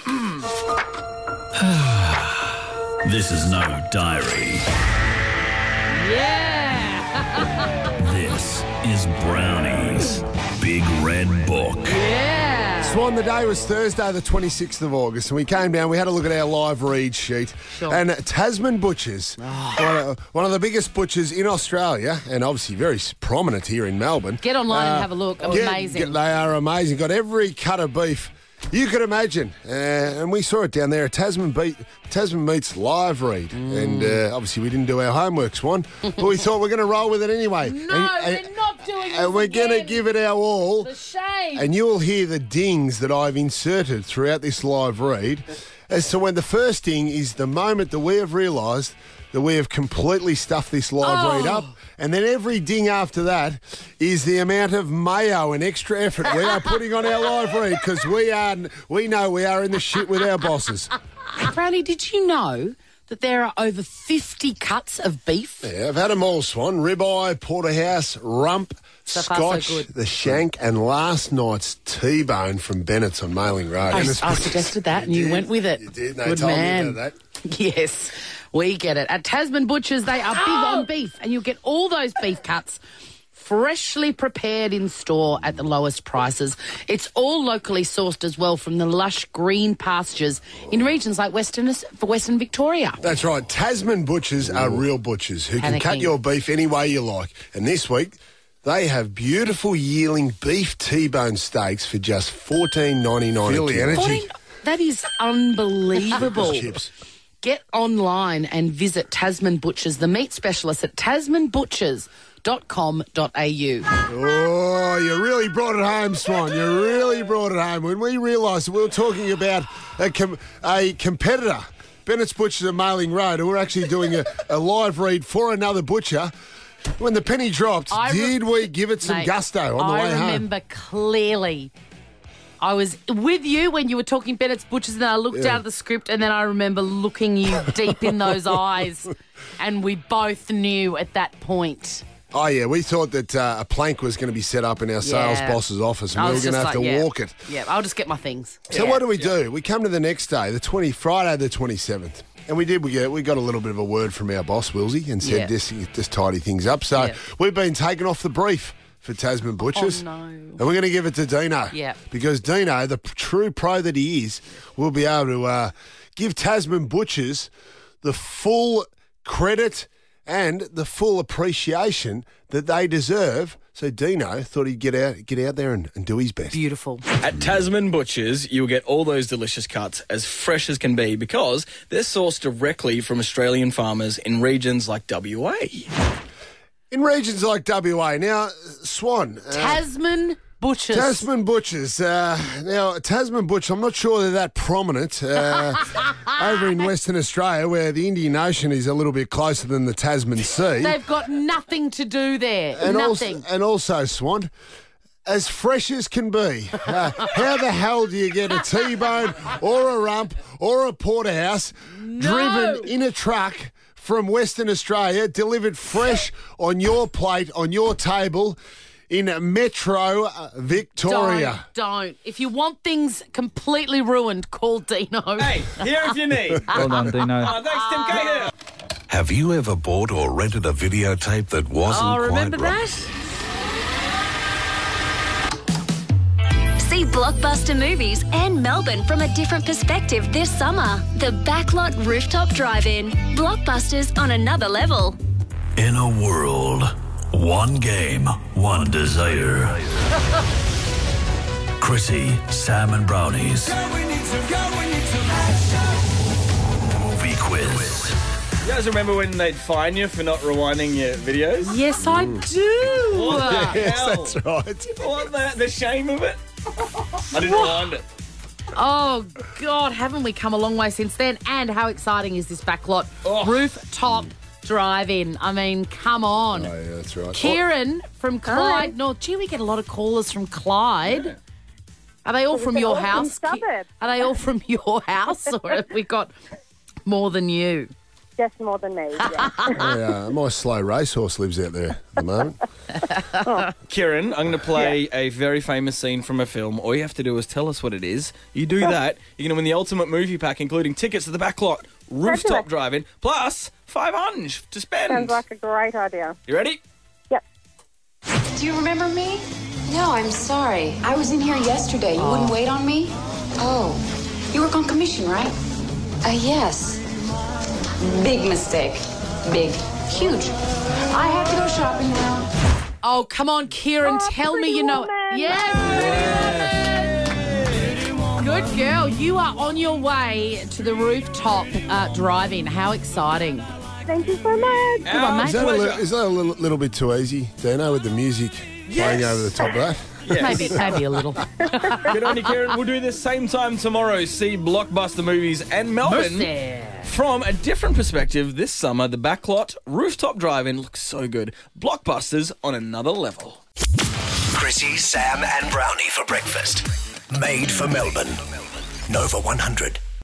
This is no diary. Yeah. This is Brownie's Big Red Book. Yeah. Swan, the day was Thursday, the twenty-sixth of August, and we came down, we had a look at our live read sheet. Sure. And Tasman Butchers, one, of, one of the biggest butchers in Australia, and obviously very s- prominent here in Melbourne. Get online Uh, and have a look. get- Amazing. get- they are amazing. Got every cut of beef you could imagine. Uh, and we saw it down there at Tasman, Beat, Tasman Meats live read. And uh, obviously we didn't do our homework, Swan, but we thought we're going to roll with it anyway. No, and, and- we're not doing this and we're going to again. give it our all. The shame. And you will hear the dings that I've inserted throughout this live read as to when the first ding is the moment that we have realised that we have completely stuffed this live Oh. read up. And then every ding after that is the amount of mayo and extra effort we are putting on our live read because we are we know we are in the shit with our bosses. Brownie, did you know that there are over fifty cuts of beef? Yeah, I've had them all, Swan. Ribeye, porterhouse, rump, So far, so scotch, good. the shank, and last night's T-bone from Bennett's on Mailing Road. I, And it's- I suggested that and you, did. went with it. You did. They Good told man. me about that. Yes, we get it. At Tasman Butchers, they are big on beef, and you'll get all those beef cuts freshly prepared in store at the lowest prices. It's all locally sourced as well from the lush green pastures in regions like Western, Western Victoria. That's right. Tasman butchers are real butchers who can cut Panicking. your beef any way you like. And this week, they have beautiful yearling beef T-bone steaks for just fourteen ninety-nine. Feel the energy. fourteen That is unbelievable. Chips. Get online and visit Tasman Butchers, the meat specialist at tasman butchers dot com dot a u. Oh, you really brought it home, Swan. You really brought it home. When we realised that we were talking about a, com- a competitor, Bennett's Butchers at Mailing Road, and we're actually doing a, a live read for another butcher, when the penny dropped, I re- did we give it some Mate, gusto on the I way home? remember clearly. I was with you when you were talking Bennett's Butchers, and then I looked Yeah. down at the script, and then I remember looking you deep in those eyes, and we both knew at that point. Oh, yeah, we thought that uh, a plank was going to be set up in our sales Yeah. boss's office, and I we were was going to just have like, to yeah. walk it. Yeah, I'll just get my things. So Yeah. what do we do? We come to the next day, the twenty Friday, the twenty-seventh, and we did. We get we got a little bit of a word from our boss, Wilsey, and said Yeah. just just tidy things up. So Yeah. we've been taken off the brief for Tasman Butchers, Oh, no. and we're going to give it to Dino. Yeah. because Dino, the p- true pro that he is, will be able to uh, give Tasman Butchers the full credit and the full appreciation that they deserve. So Dino thought he'd get out, get out there and, and do his best. Beautiful. At Tasman Butchers, you'll get all those delicious cuts as fresh as can be because they're sourced directly from Australian farmers in regions like W A. In regions like W A, now, Swan. Uh, Tasman Butchers. Tasman Butchers. Uh, now, Tasman Butchers, I'm not sure they're that prominent uh, over in Western Australia, where the Indian Ocean is a little bit closer than the Tasman Sea. They've got nothing to do there. and nothing. Also, and also, Swan, as fresh as can be. Uh, how the hell do you get a T-bone or a rump or a porterhouse No. driven in a truck from Western Australia, delivered fresh on your plate, on your table in Metro uh, Victoria? Don't, don't. If you want things completely ruined, call Dino. Hey, here if you need. Well done, Dino. Oh, thanks, Tim K here. Have you ever bought or rented a videotape that wasn't Oh, quite remember right? that? See blockbuster movies and Melbourne from a different perspective this summer. The Backlot Rooftop Drive-In. Blockbusters on another level. In a world, one game, one desire. Chrissy, Sam and Brownie's movie quiz. You guys remember when they'd fine you for not rewinding your videos? Yes, I do. What the Yes, hell? that's right. What the, the shame of it? I didn't rewind it. Oh, God, haven't we come a long way since then? And how exciting is this Backlot Oh. Rooftop Drive-In? I mean, come on. Oh, yeah, that's right. Kieran from Clyde North. Gee, we get a lot of callers from Clyde. Are they all from your house? Ki- Are they all from your house, or have we got more than you? Just more than me, yeah. My, uh, my slow racehorse lives out there at the moment. Kieran, I'm going to play a very famous scene from a film. All you have to do is tell us what it is. You do that, you're going to win the ultimate movie pack, including tickets to the Backlot Rooftop Fabulous. Drive-In, plus five hundred to spend. Sounds like a great idea. You ready? Yep. Do you remember me? No, I'm sorry. I was in here yesterday. You wouldn't wait on me? Oh. You work on commission, right? Uh, yes. Big mistake. Big. Huge. I have to go shopping now. Oh, come on, Kieran, tell me you know. Yes, Pretty Woman. Good girl. You are on your way to the rooftop uh, drive-in. How exciting. Thank you so much. Good one, Is mate. that, a little, is that a little, little bit too easy, Dino, with the music playing over the top of that? Yes. Maybe, maybe a little. Good on you, Kieran. We'll do this same time tomorrow. See blockbuster movies and Melbourne Mercy. from a different perspective this summer. The Backlot Rooftop Drive-In looks so good. Blockbusters on another level. Chrissy, Sam and Brownie for breakfast. Made for Melbourne. Nova one hundred.